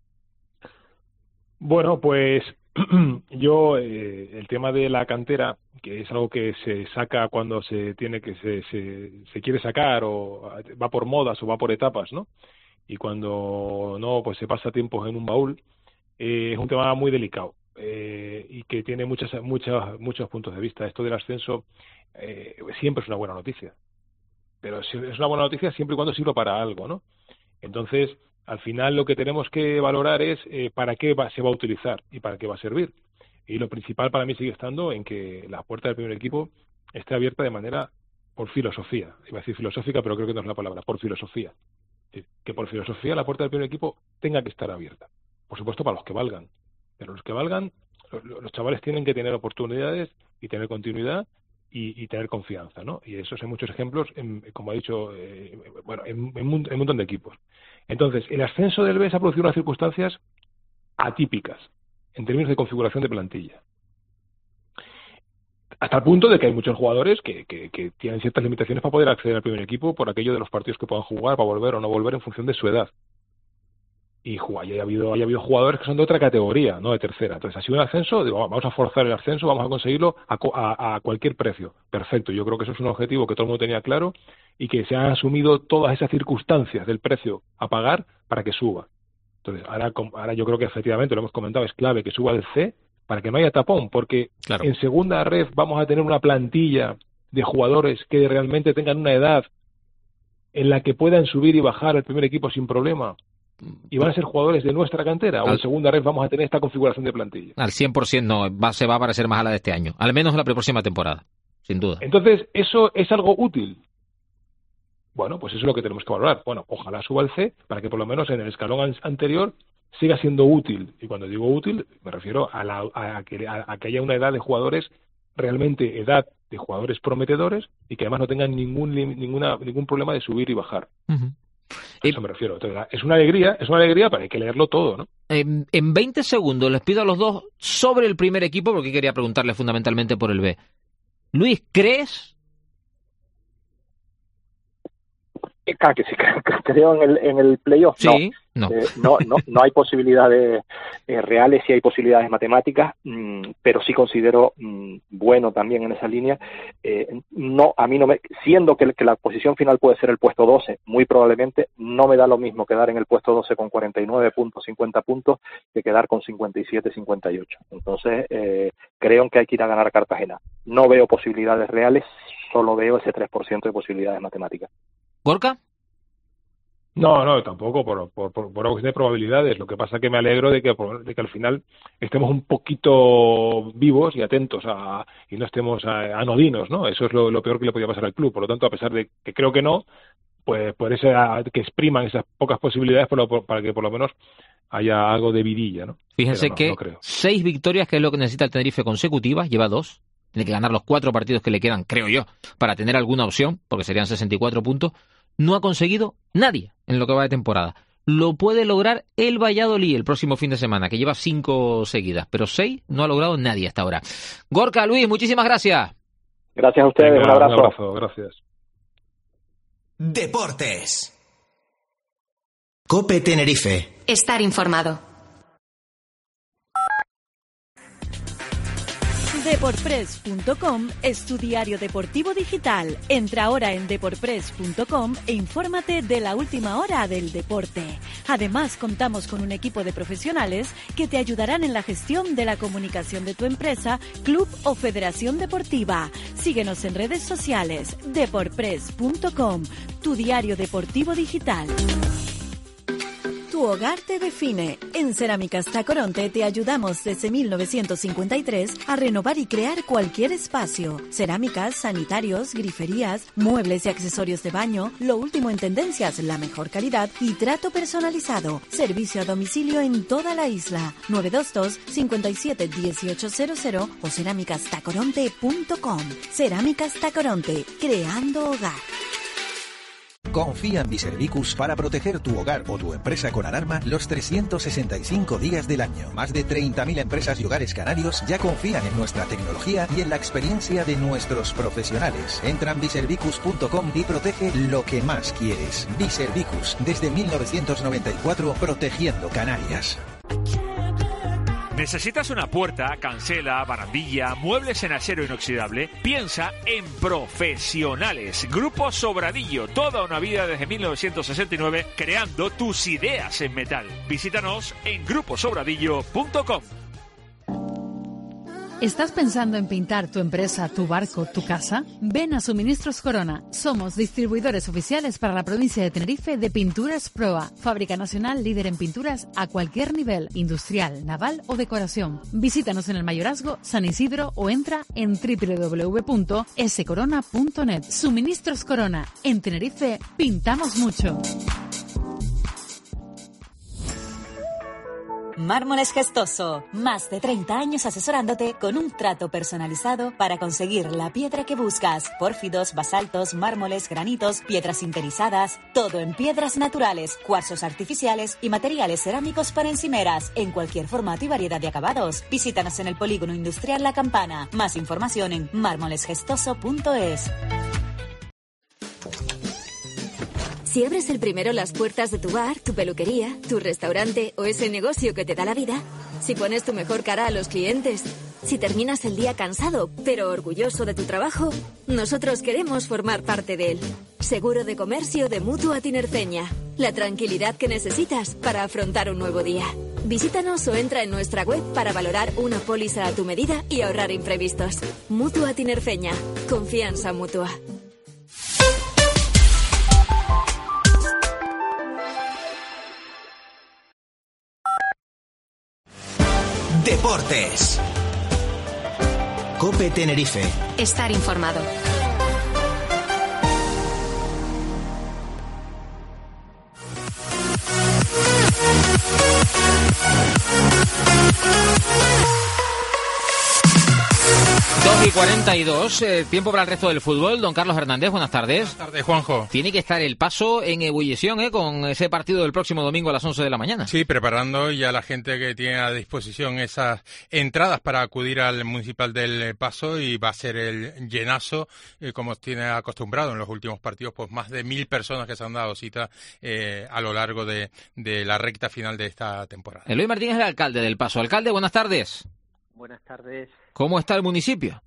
Bueno, pues yo eh, el tema de la cantera que es algo que se saca cuando se tiene que se, se, se quiere sacar, o va por modas o va por etapas, ¿no? Y cuando no, pues se pasa tiempo en un baúl. Eh, es un tema muy delicado eh, y que tiene muchas, muchas, muchos puntos de vista. Esto del ascenso eh, siempre es una buena noticia, pero es una buena noticia siempre y cuando sirva para algo, ¿no? Entonces, al final lo que tenemos que valorar es eh, para qué va, se va a utilizar y para qué va a servir. Y lo principal para mí sigue estando en que la puerta del primer equipo esté abierta de manera por filosofía. Iba a decir filosófica, pero creo que no es la palabra, por filosofía. Es decir, que por filosofía la puerta del primer equipo tenga que estar abierta. Por supuesto, para los que valgan. Pero los que valgan, los, los chavales tienen que tener oportunidades y tener continuidad y, y tener confianza, ¿no? Y eso hay muchos ejemplos, en, como ha dicho, eh, bueno, en, en, un, en un montón de equipos. Entonces, el ascenso del B E S ha producido unas circunstancias atípicas en términos de configuración de plantilla. Hasta el punto de que hay muchos jugadores que, que, que tienen ciertas limitaciones para poder acceder al primer equipo por aquello de los partidos que puedan jugar, para volver o no volver en función de su edad. Y haya habido, haya habido jugadores que son de otra categoría, no de tercera. Entonces, ha sido un ascenso, digo, vamos a forzar el ascenso, vamos a conseguirlo a, a, a cualquier precio. Perfecto, yo creo que eso es un objetivo que todo el mundo tenía claro y que se han asumido todas esas circunstancias del precio a pagar para que suba. Entonces, ahora, ahora yo creo que efectivamente, lo hemos comentado, es clave que suba el C para que no haya tapón, porque claro, en segunda red vamos a tener una plantilla de jugadores que realmente tengan una edad en la que puedan subir y bajar al primer equipo sin problema. ¿Y van a ser jugadores de nuestra cantera? ¿O en segunda red vamos a tener esta configuración de plantilla? Al cien por ciento no, va, se va a parecer más a la de este año. Al menos en la próxima temporada, sin duda. Entonces, ¿eso es algo útil? Bueno, pues eso es lo que tenemos que valorar. Bueno, ojalá suba el C para que por lo menos en el escalón anterior siga siendo útil. Y cuando digo útil, me refiero a, la, a, que, a, a que haya una edad de jugadores, realmente edad de jugadores prometedores y que además no tengan ningún, ninguna, ningún problema de subir y bajar. Uh-huh. A eso me refiero. Entonces, es una alegría, es una alegría, pero hay que leerlo todo, ¿no? En, en veinte segundos les pido a los dos sobre el primer equipo, porque quería preguntarle fundamentalmente por el B. Luis, ¿crees? Que sí, creo en el, en el playoff. Sí, no. No. Eh, no, no, no hay posibilidades eh, reales, sí hay posibilidades matemáticas, mmm, pero sí considero mmm, bueno también en esa línea. Eh, no, a mí no me, siendo que, que la posición final puede ser el puesto doce, muy probablemente no me da lo mismo quedar en el puesto doce con cuarenta y nueve puntos, cincuenta puntos, que quedar con cincuenta y siete, cincuenta y ocho. Entonces, eh, creo que hay que ir a ganar a Cartagena. No veo posibilidades reales, solo veo ese tres por ciento de posibilidades matemáticas. ¿Gorka? No, no, tampoco, por, por, por, por cuestión de probabilidades. Lo que pasa es que me alegro de que, de que al final estemos un poquito vivos y atentos a, y no estemos a, anodinos, ¿no? Eso es lo, lo peor que le podía pasar al club. Por lo tanto, a pesar de que creo que no, pues por eso que expriman esas pocas posibilidades por lo, por, para que por lo menos haya algo de vidilla, ¿no? Fíjense no, que no creo. seis victorias, que es lo que necesita el Tenerife consecutivas, lleva dos. Tiene que ganar los cuatro partidos que le quedan, creo yo, para tener alguna opción, porque serían sesenta y cuatro puntos. No ha conseguido nadie en lo que va de temporada. Lo puede lograr el Valladolid el próximo fin de semana, que lleva cinco seguidas, pero seis no ha logrado nadie hasta ahora. Gorka, Luis, muchísimas gracias. Gracias a ustedes, Venga, un abrazo. Un abrazo, gracias. Deportes. COPE Tenerife. Estar informado. Deporpress punto com es tu diario deportivo digital. Entra ahora en deporpress punto com e infórmate de la última hora del deporte. Además, contamos con un equipo de profesionales que te ayudarán en la gestión de la comunicación de tu empresa, club o federación deportiva. Síguenos en redes sociales. Deporpress punto com, tu diario deportivo digital. Tu hogar te define. En Cerámicas Tacoronte te ayudamos desde mil novecientos cincuenta y tres a renovar y crear cualquier espacio. Cerámicas, sanitarios, griferías, muebles y accesorios de baño, lo último en tendencias, la mejor calidad y trato personalizado. Servicio a domicilio en toda la isla. nueve dos dos, cinco siete, uno ocho cero cero o cerámicas tacoronte punto com. Cerámicas Tacoronte, creando hogar. Confía en Biservicus para proteger tu hogar o tu empresa con alarma los trescientos sesenta y cinco días del año. Más de treinta mil empresas y hogares canarios ya confían en nuestra tecnología y en la experiencia de nuestros profesionales. Entra en biservicus punto com y protege lo que más quieres. Biservicus, desde mil novecientos noventa y cuatro, protegiendo Canarias. ¿Necesitas una puerta, cancela, barandilla, muebles en acero inoxidable? Piensa en Profesionales. Grupo Sobradillo, toda una vida desde mil novecientos sesenta y nueve creando tus ideas en metal. Visítanos en grupo sobradillo punto com. ¿Estás pensando en pintar tu empresa, tu barco, tu casa? Ven a Suministros Corona. Somos distribuidores oficiales para la provincia de Tenerife de Pinturas Proa. Fábrica nacional líder en pinturas a cualquier nivel, industrial, naval o decoración. Visítanos en el Mayorazgo, San Isidro o entra en doble u doble u doble u punto ese corona punto net. Suministros Corona. En Tenerife pintamos mucho. Mármoles Gestoso, más de treinta años asesorándote con un trato personalizado para conseguir la piedra que buscas. Pórfidos, basaltos, mármoles, granitos, piedras sinterizadas, todo en piedras naturales, cuarzos artificiales y materiales cerámicos para encimeras, en cualquier formato y variedad de acabados. Visítanos en el Polígono Industrial La Campana. Más información en mármoles gestoso punto es. Si abres el primero las puertas de tu bar, tu peluquería, tu restaurante o ese negocio que te da la vida, si pones tu mejor cara a los clientes, si terminas el día cansado pero orgulloso de tu trabajo, nosotros queremos formar parte de él. Seguro de comercio de Mutua Tinerfeña. La tranquilidad que necesitas para afrontar un nuevo día. Visítanos o entra en nuestra web para valorar una póliza a tu medida y ahorrar imprevistos. Mutua Tinerfeña. Confianza mutua. Deportes. COPE Tenerife. Estar informado. dos y cuarenta y dos, eh, tiempo para el resto del fútbol. Don Carlos Hernández, buenas tardes. Buenas tardes, Juanjo. Tiene que estar el Paso en ebullición, ¿eh? Con ese partido del próximo domingo a las once de la mañana. Sí, preparando ya la gente que tiene a disposición esas entradas para acudir al Municipal del Paso, y va a ser el llenazo, eh, como tiene acostumbrado en los últimos partidos, pues más de mil personas que se han dado cita eh, a lo largo de, de la recta final de esta temporada. Eloy Martín es el alcalde del Paso. Alcalde, buenas tardes. Buenas tardes. ¿Cómo está el municipio?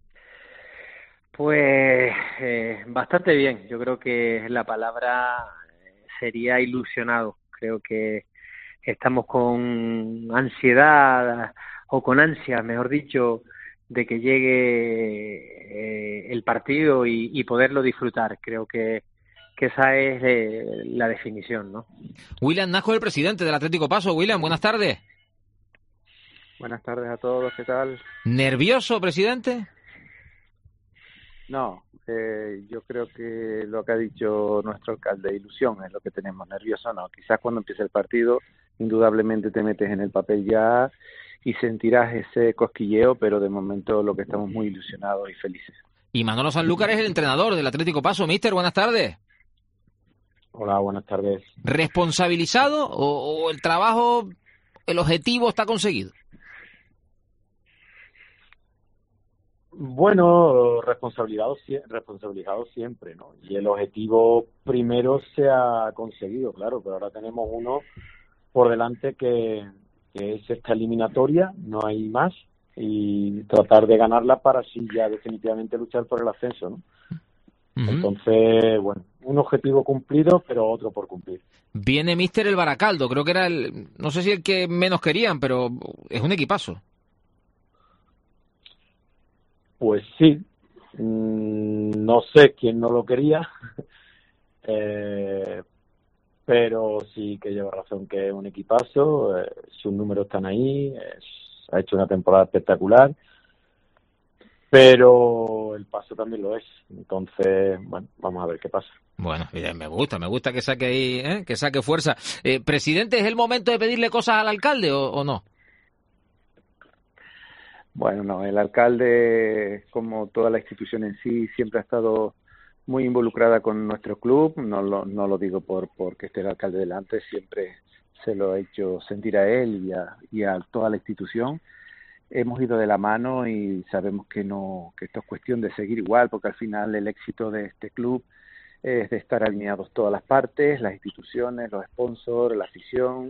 Pues eh, bastante bien. Yo creo que la palabra sería ilusionado. Creo que estamos con ansiedad o con ansias, mejor dicho, de que llegue eh, el partido y, y poderlo disfrutar. Creo que, que esa es eh, la definición, ¿no? William Najo, el presidente del Atlético Paso. William, buenas tardes. Buenas tardes a todos, ¿qué tal? ¿Nervioso, presidente? No, eh, yo creo que lo que ha dicho nuestro alcalde, ilusión es lo que tenemos, nervioso no. Quizás cuando empiece el partido, indudablemente te metes en el papel ya y sentirás ese cosquilleo, pero de momento lo que estamos muy ilusionados y felices. Y Manolo Sanlúcar es el entrenador del Atlético Paso. Mister, buenas tardes. Hola, buenas tardes. ¿Responsabilizado o, o el trabajo, el objetivo está conseguido? Bueno, responsabilizado, responsabilizado siempre, ¿no? Y el objetivo primero se ha conseguido, claro, pero ahora tenemos uno por delante que, que es esta eliminatoria, no hay más, y tratar de ganarla para así ya definitivamente luchar por el ascenso, ¿no? Uh-huh. Entonces, bueno, un objetivo cumplido, pero otro por cumplir. Viene Mister el Baracaldo, creo que era el, no sé si el que menos querían, pero es un equipazo. Pues sí, no sé quién no lo quería, eh, pero sí que lleva razón que es un equipazo, eh, sus números están ahí, es, ha hecho una temporada espectacular, pero el Paso también lo es, entonces, bueno, vamos a ver qué pasa. Bueno, me gusta, me gusta que saque ahí, ¿eh? que saque fuerza. Eh, presidente, ¿es el momento de pedirle cosas al alcalde o, o no? Bueno, no, el alcalde, como toda la institución en sí, siempre ha estado muy involucrada con nuestro club, no lo, no lo digo por porque esté el alcalde delante, siempre se lo ha hecho sentir a él y a, y a toda la institución. Hemos ido de la mano y sabemos que no que esto es cuestión de seguir igual, porque al final el éxito de este club es de estar alineados todas las partes, las instituciones, los sponsors, la afición,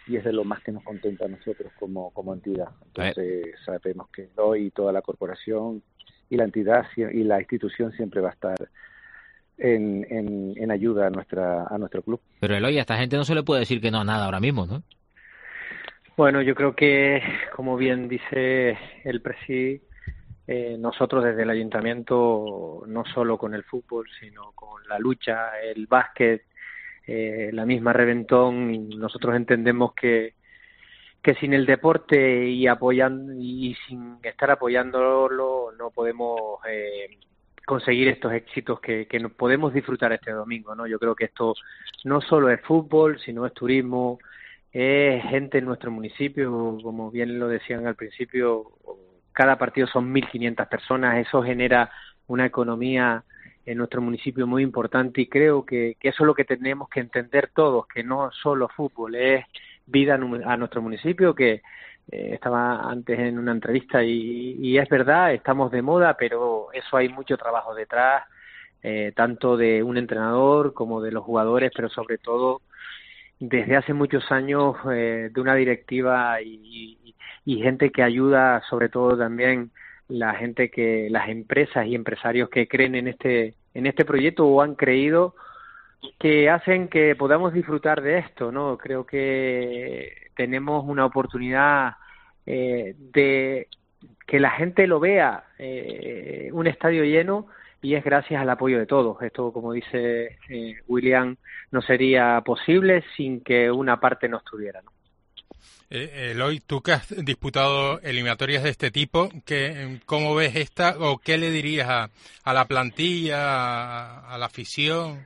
y es de lo más que nos contenta a nosotros como, como entidad. Entonces sabemos que hoy toda la corporación y la entidad y la institución siempre va a estar en, en, en ayuda a nuestra a nuestro club. Pero Eloy, a esta gente no se le puede decir que no a nada ahora mismo, ¿no? Bueno, yo creo que, como bien dice el presi, eh, nosotros desde el ayuntamiento, no solo con el fútbol, sino con la lucha, el básquet, eh, la misma Reventón, nosotros entendemos que que sin el deporte y apoyando y sin estar apoyándolo no podemos eh, conseguir estos éxitos que, que nos podemos disfrutar este domingo, ¿no? Yo creo que esto no solo es fútbol, sino es turismo, es gente en nuestro municipio, como bien lo decían al principio, cada partido son mil quinientas personas, eso genera una economía en nuestro municipio muy importante y creo que, que eso es lo que tenemos que entender todos, que no solo fútbol, es vida a nuestro municipio, que eh, estaba antes en una entrevista y, y es verdad, estamos de moda, pero eso hay mucho trabajo detrás, eh, tanto de un entrenador como de los jugadores, pero sobre todo desde hace muchos años eh, de una directiva y, y, y gente que ayuda, sobre todo también la gente que, las empresas y empresarios que creen en este, en este proyecto o han creído, que hacen que podamos disfrutar de esto, ¿no? Creo que tenemos una oportunidad eh, de que la gente lo vea, eh, un estadio lleno, y es gracias al apoyo de todos. Esto, como dice eh, William, no sería posible sin que una parte no estuviera, ¿no? Eh, Eloy, tú que has disputado eliminatorias de este tipo, ¿qué, ¿cómo ves esta o qué le dirías a, a la plantilla, a, a la afición?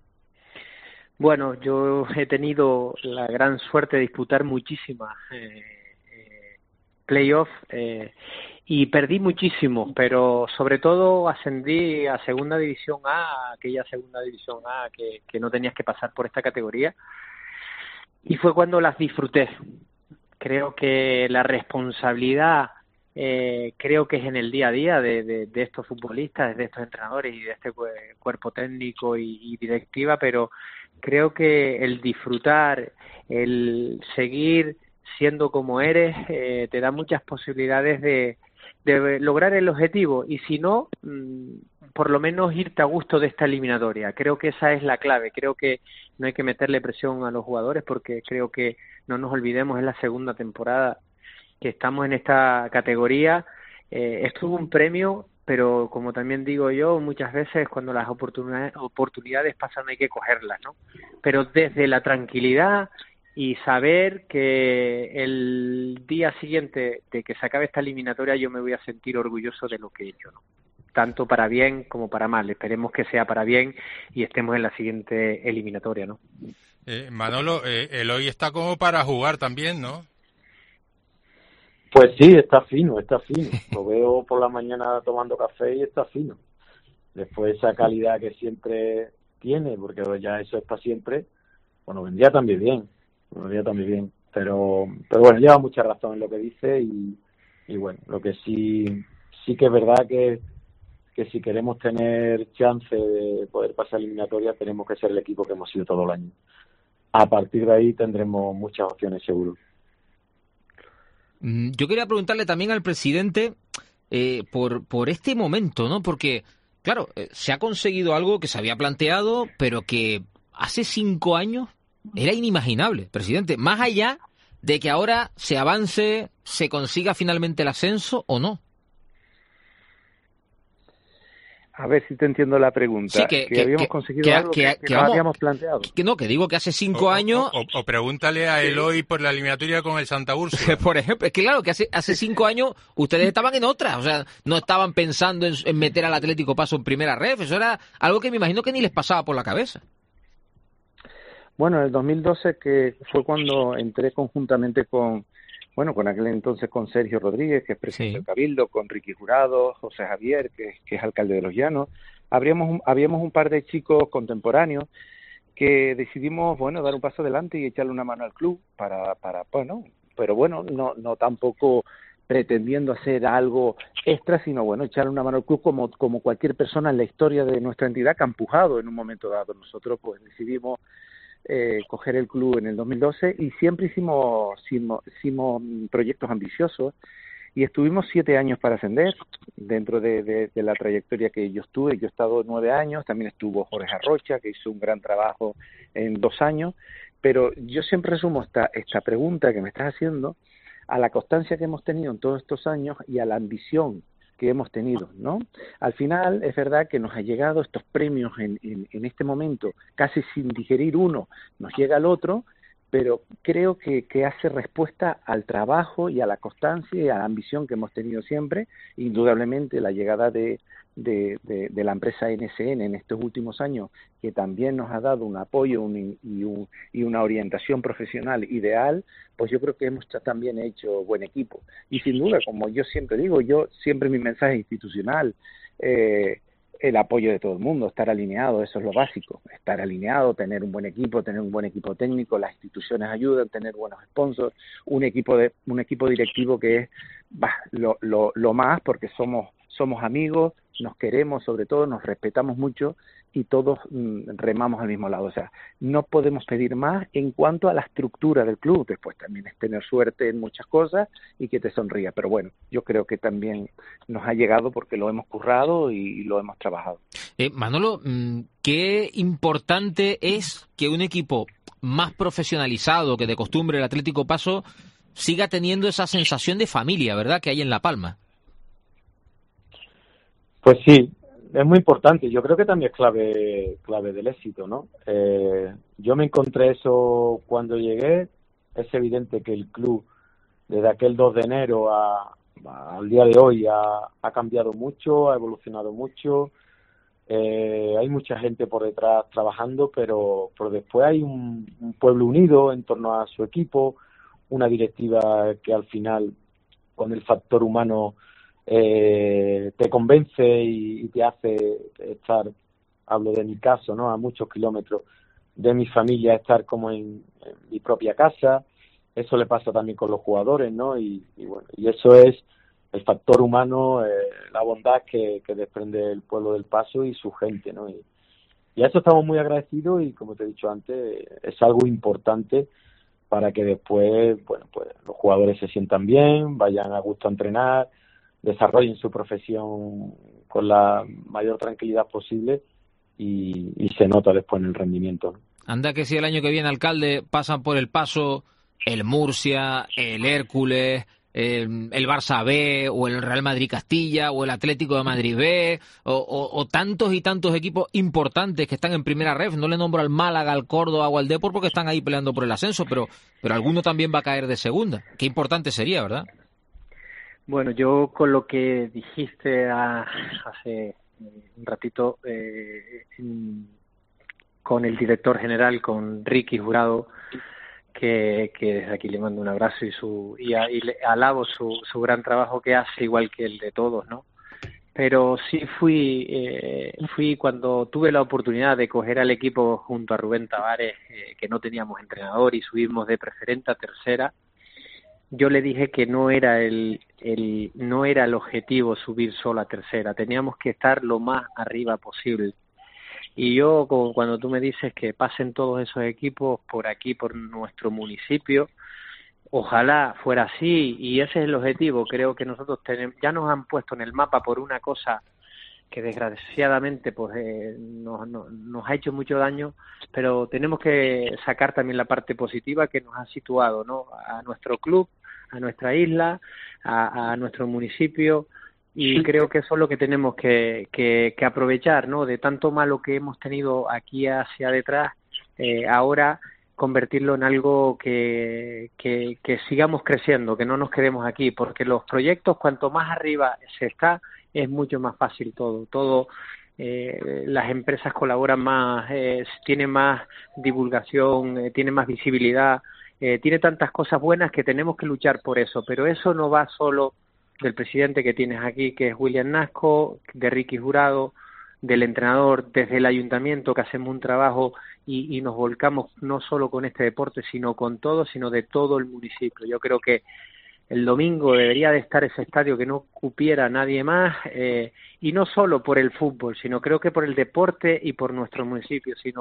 Bueno, yo he tenido la gran suerte de disputar muchísimas eh, eh, playoffs eh, y perdí muchísimos, pero sobre todo ascendí a Segunda División A, aquella Segunda División A que, que no tenías que pasar por esta categoría, y fue cuando las disfruté. Creo que la responsabilidad eh, creo que es en el día a día de, de, de estos futbolistas, de estos entrenadores y de este cuerpo técnico y, y directiva, pero creo que el disfrutar, el seguir siendo como eres, eh, te da muchas posibilidades de, de lograr el objetivo y si no, mmm, por lo menos irte a gusto de esta eliminatoria. Creo que esa es la clave. Creo que no hay que meterle presión a los jugadores porque creo que, no nos olvidemos, es la segunda temporada que estamos en esta categoría. Eh, esto es un premio, pero como también digo yo, muchas veces cuando las oportunidades, oportunidades pasan hay que cogerlas, ¿no? Pero desde la tranquilidad y saber que el día siguiente de que se acabe esta eliminatoria yo me voy a sentir orgulloso de lo que he hecho, ¿no? Tanto para bien como para mal. Esperemos que sea para bien y estemos en la siguiente eliminatoria, ¿no? Eh, Manolo, eh, Eloy está como para jugar también, ¿no? Pues sí, está fino, está fino. Lo veo por la mañana tomando café y está fino. Después esa calidad que siempre tiene, porque ya eso es para siempre, bueno, vendría también bien, vendría también bien. Pero, pero bueno, lleva mucha razón en lo que dice y, y bueno, lo que sí, sí que es verdad que que si queremos tener chance de poder pasar eliminatoria tenemos que ser el equipo que hemos sido todo el año. A partir de ahí tendremos muchas opciones seguro. Yo quería preguntarle también al presidente eh, por, por este momento, ¿no? Porque, claro, eh, se ha conseguido algo que se había planteado, pero que hace cinco años era inimaginable, presidente. Más allá de que ahora se avance, se consiga finalmente el ascenso o no. A ver si te entiendo la pregunta. Sí, que, que, que habíamos que, conseguido que, algo que, que, que, que no vamos, habíamos planteado. Que no, que digo que hace cinco o, años... O, o, o pregúntale a Eloy por la eliminatoria con el Santa Úrsula. Por ejemplo, es que claro, que hace, hace cinco años ustedes estaban en otra. O sea, no estaban pensando en, en meter al Atlético Paso en primera ref. Eso era algo que me imagino que ni les pasaba por la cabeza. Bueno, en el dos mil doce, que fue cuando entré conjuntamente con... Bueno, con aquel entonces con Sergio Rodríguez, que es presidente sí. del Cabildo, con Ricky Jurado, José Javier, que, que es alcalde de Los Llanos. Habríamos un, habíamos un par de chicos contemporáneos que decidimos, bueno, dar un paso adelante y echarle una mano al club para, para bueno, pero bueno, no, no tampoco pretendiendo hacer algo extra, sino bueno, echarle una mano al club como, como cualquier persona en la historia de nuestra entidad que ha empujado en un momento dado. Nosotros pues decidimos eh, coger el club en el dos mil doce y siempre hicimos, hicimos, hicimos proyectos ambiciosos y estuvimos siete años para ascender dentro de, de, de la trayectoria que yo estuve. Yo he estado nueve años, también estuvo Jorge Arrocha, que hizo un gran trabajo en dos años, pero yo siempre resumo esta, esta pregunta que me estás haciendo a la constancia que hemos tenido en todos estos años y a la ambición que hemos tenido, ¿no? Al final es verdad que nos ha llegado estos premios en, en, en este momento, casi sin digerir uno, nos llega el otro, pero creo que, que hace respuesta al trabajo y a la constancia y a la ambición que hemos tenido siempre. Indudablemente la llegada de, de, de, de la empresa N S N en estos últimos años, que también nos ha dado un apoyo un, y, un, y una orientación profesional ideal, pues yo creo que hemos también hecho buen equipo. Y sin duda, como yo siempre digo, yo siempre mi mensaje institucional, eh, el apoyo de todo el mundo, estar alineado, eso es lo básico, estar alineado, tener un buen equipo, tener un buen equipo técnico, las instituciones ayudan, tener buenos sponsors, un equipo de un equipo directivo que es bah, lo, lo, lo más, porque somos somos amigos, nos queremos, sobre todo nos respetamos mucho y todos mm, remamos al mismo lado. O sea, no podemos pedir más en cuanto a la estructura del club. Después también es tener suerte en muchas cosas y que te sonría. Pero bueno, yo creo que también nos ha llegado porque lo hemos currado y lo hemos trabajado. Eh, Manolo, qué importante es que un equipo más profesionalizado que de costumbre el Atlético Paso siga teniendo esa sensación de familia, ¿verdad?, que hay en La Palma. Pues sí, es muy importante. Yo creo que también es clave clave del éxito, ¿no? Eh, yo me encontré eso cuando llegué. Es evidente que el club, desde aquel dos de enero a, a, al día de hoy, ha, ha cambiado mucho, ha evolucionado mucho. Eh, hay mucha gente por detrás trabajando, pero, pero después hay un, un pueblo unido en torno a su equipo, una directiva que al final, con el factor humano, Eh, te convence y, y te hace estar, hablo de mi caso, ¿no?, a muchos kilómetros de mi familia, estar como en, en mi propia casa. Eso le pasa también con los jugadores, ¿no? Y, y bueno, y eso es el factor humano, eh, la bondad que, que desprende el pueblo del Paso y su gente, ¿no? Y, y a eso estamos muy agradecidos y, como te he dicho antes, es algo importante para que después, bueno, pues los jugadores se sientan bien, vayan a gusto a entrenar, desarrollen su profesión con la mayor tranquilidad posible y, y se nota después en el rendimiento, ¿no? Anda que si el año que viene, alcalde, pasan por el Paso el Murcia, el Hércules, el, el Barça B, o el Real Madrid Castilla, o el Atlético de Madrid B, o, o, o tantos y tantos equipos importantes que están en primera ref. No le nombro al Málaga, al Córdoba o al Depor porque están ahí peleando por el ascenso, pero, pero alguno también va a caer de segunda. Qué importante sería, ¿verdad? Bueno, yo con lo que dijiste a, hace un ratito eh, con el director general, con Ricky Jurado, que, que desde aquí le mando un abrazo y su y, a, y le alabo su, su gran trabajo que hace, igual que el de todos, ¿no? Pero sí fui eh, fui cuando tuve la oportunidad de coger al equipo junto a Rubén Tavares, eh, que no teníamos entrenador, y subimos de preferente a tercera. Yo le dije que no era el, el no era el objetivo subir solo a tercera, teníamos que estar lo más arriba posible. Y yo, cuando tú me dices que pasen todos esos equipos por aquí, por nuestro municipio, ojalá fuera así, y ese es el objetivo. Creo que nosotros tenemos, ya nos han puesto en el mapa por una cosa que desgraciadamente pues eh, nos, nos, nos ha hecho mucho daño, pero tenemos que sacar también la parte positiva que nos ha situado, ¿no?, a nuestro club, a nuestra isla, a, a nuestro municipio, y creo que eso es lo que tenemos que, que, que aprovechar, ¿no?, de tanto malo que hemos tenido aquí hacia detrás, eh, ahora convertirlo en algo que, que, que sigamos creciendo, que no nos quedemos aquí, porque los proyectos, cuanto más arriba se está, es mucho más fácil todo, todo eh, las empresas colaboran más, eh, tienen más divulgación, eh, tienen más visibilidad, eh, tiene tantas cosas buenas que tenemos que luchar por eso, pero eso no va solo del presidente que tienes aquí, que es William Nasco, de Ricky Jurado, del entrenador, desde el ayuntamiento, que hacemos un trabajo y, y nos volcamos no solo con este deporte, sino con todo, sino de todo el municipio. Yo creo que el domingo debería de estar ese estadio que no cupiera nadie más, eh, y no solo por el fútbol, sino creo que por el deporte y por nuestro municipio, sino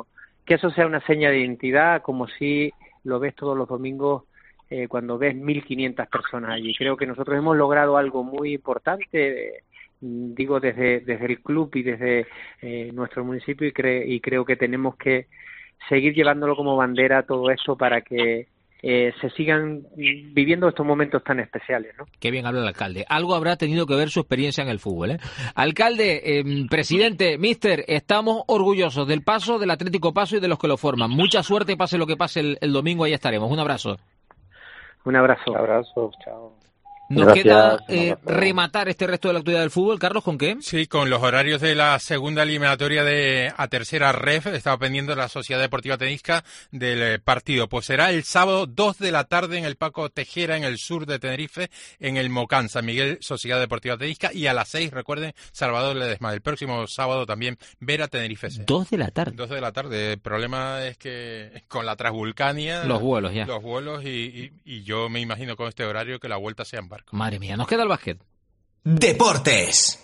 que eso sea una seña de identidad, como si lo ves todos los domingos eh, cuando ves mil quinientas personas allí. Creo que nosotros hemos logrado algo muy importante, eh, digo desde desde el club y desde eh, nuestro municipio, y, cre y creo que tenemos que seguir llevándolo como bandera todo esto para que eh, se sigan viviendo estos momentos tan especiales, ¿no? Qué bien habla el alcalde. Algo habrá tenido que ver su experiencia en el fútbol, ¿eh? Alcalde, eh, presidente, míster, estamos orgullosos del Paso, del Atlético Paso y de los que lo forman. Mucha suerte, pase lo que pase el, el domingo, ahí estaremos. Un abrazo. Un abrazo. Un abrazo, chao. Nos Gracias, queda eh, gracias. rematar este resto de la actividad del fútbol. Carlos, ¿con qué? Sí, con los horarios de la segunda eliminatoria de a tercera ref. Estaba pendiente la Sociedad Deportiva Tenisca del eh, partido. Pues será el sábado dos de la tarde en el Paco Tejera, en el sur de Tenerife, en el Mocán, San Miguel, Sociedad Deportiva Tenisca. Y a las seis, recuerden, Salvador Ledesma. El próximo sábado también Vera Tenerife. Dos de la tarde. Dos de la tarde. El problema es que con la Transvulcania... Los vuelos ya. Los vuelos y, y, y yo me imagino con este horario que la vuelta sea en barco. Madre mía, nos queda el básquet. Deportes.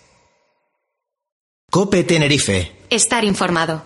COPE Tenerife. Estar informado.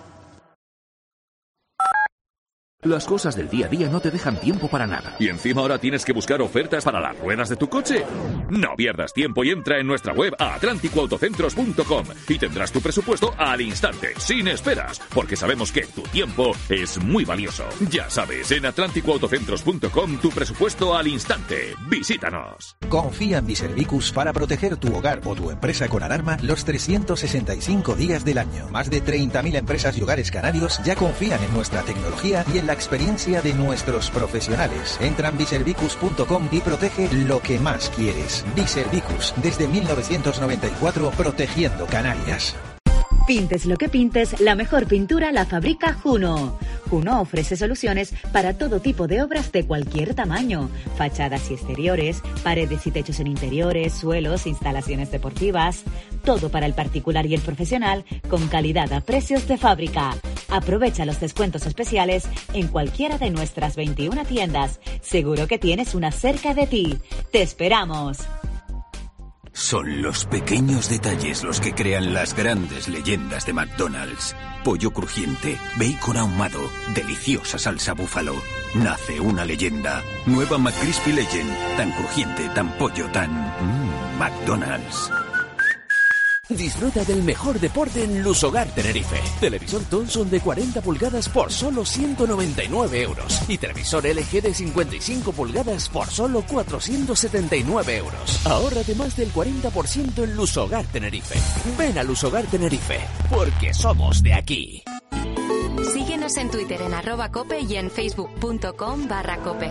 Las cosas del día a día no te dejan tiempo para nada. ¿Y encima ahora tienes que buscar ofertas para las ruedas de tu coche? No pierdas tiempo y entra en nuestra web a atlántico autocentros punto com y tendrás tu presupuesto al instante, sin esperas, porque sabemos que tu tiempo es muy valioso. Ya sabes, en atlántico autocentros punto com tu presupuesto al instante. Visítanos. Confía en Biservicus para proteger tu hogar o tu empresa con alarma los trescientos sesenta y cinco días del año. Más de treinta mil empresas y hogares canarios ya confían en nuestra tecnología y en la experiencia de nuestros profesionales. Entra en biservicus punto com y protege lo que más quieres. Biservicus, desde mil novecientos noventa y cuatro, protegiendo Canarias. Pintes lo que pintes, la mejor pintura la fabrica Juno. Juno ofrece soluciones para todo tipo de obras de cualquier tamaño. Fachadas y exteriores, paredes y techos en interiores, suelos, instalaciones deportivas. Todo para el particular y el profesional, con calidad a precios de fábrica. Aprovecha los descuentos especiales en cualquiera de nuestras veintiuna tiendas. Seguro que tienes una cerca de ti. ¡Te esperamos! Son los pequeños detalles los que crean las grandes leyendas de McDonald's. Pollo crujiente, bacon ahumado, deliciosa salsa búfalo. Nace una leyenda. Nueva McCrispy Legend. Tan crujiente, tan pollo, tan... Mmm, McDonald's. Disfruta del mejor deporte en Lusogar Tenerife. Televisor Thomson de cuarenta pulgadas por solo ciento noventa y nueve euros. Y televisor L G de cincuenta y cinco pulgadas por solo cuatrocientos setenta y nueve euros. Ahórrate más del cuarenta por ciento en Lusogar Tenerife. Ven a Lusogar Tenerife, porque somos de aquí. Síguenos en Twitter en arroba cope y en facebook punto com barra cope.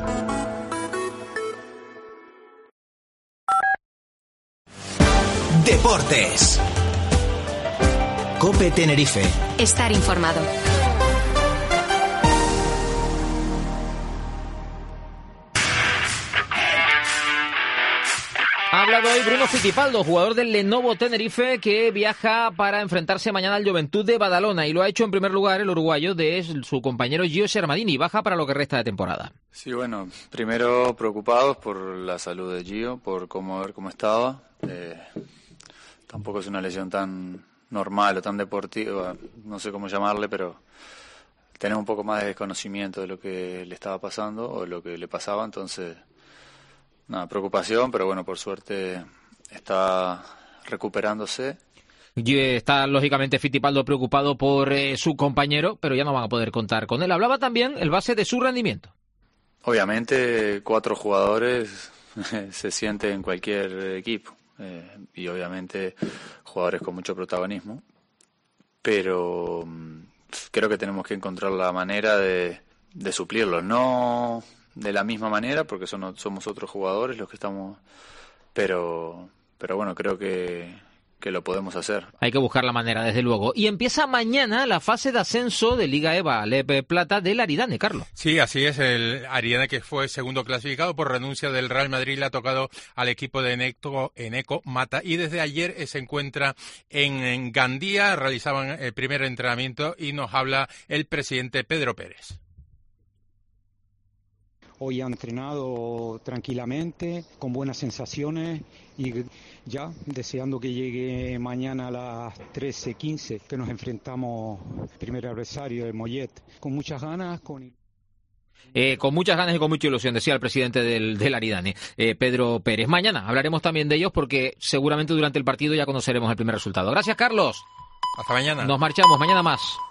Deportes. COPE Tenerife. Estar informado. Ha hablado hoy Bruno Fittipaldo, jugador del Lenovo Tenerife, que viaja para enfrentarse mañana al Juventud de Badalona, y lo ha hecho en primer lugar el uruguayo de su compañero Gio Sermadini. Baja para lo que resta de temporada. Sí, bueno, primero preocupados por la salud de Gio, por cómo ver cómo estaba. Eh, tampoco es una lesión tan normal o tan deportiva, no sé cómo llamarle, pero tenemos un poco más de desconocimiento de lo que le estaba pasando o lo que le pasaba, entonces... Nada, preocupación, pero bueno, por suerte está recuperándose. Y está lógicamente Fittipaldo preocupado por eh, su compañero, pero ya no van a poder contar con él. Hablaba también el base de su rendimiento. Obviamente cuatro jugadores se siente en cualquier equipo eh, y obviamente jugadores con mucho protagonismo, pero creo que tenemos que encontrar la manera de, de suplirlos, no de la misma manera, porque son, somos otros jugadores los que estamos, pero pero bueno, creo que, que lo podemos hacer. Hay que buscar la manera, desde luego. Y empieza mañana la fase de ascenso de Liga EVA Alep Plata del Aridane, Carlos. Sí, así es, el Aridane, que fue segundo clasificado por renuncia del Real Madrid, le ha tocado al equipo de Eneco, Eneco Mata, y desde ayer se encuentra en, en Gandía, realizaban el primer entrenamiento y nos habla el presidente Pedro Pérez. hoy han entrenado tranquilamente, con buenas sensaciones y ya deseando que llegue mañana a las trece quince, que nos enfrentamos al primer adversario, el Mollet, con muchas ganas, con... Eh, con muchas ganas y con mucha ilusión, decía el presidente del, del Aridane, eh, Pedro Pérez. Mañana hablaremos también de ellos porque seguramente durante el partido ya conoceremos el primer resultado. Gracias, Carlos. Hasta mañana. Nos marchamos, mañana más.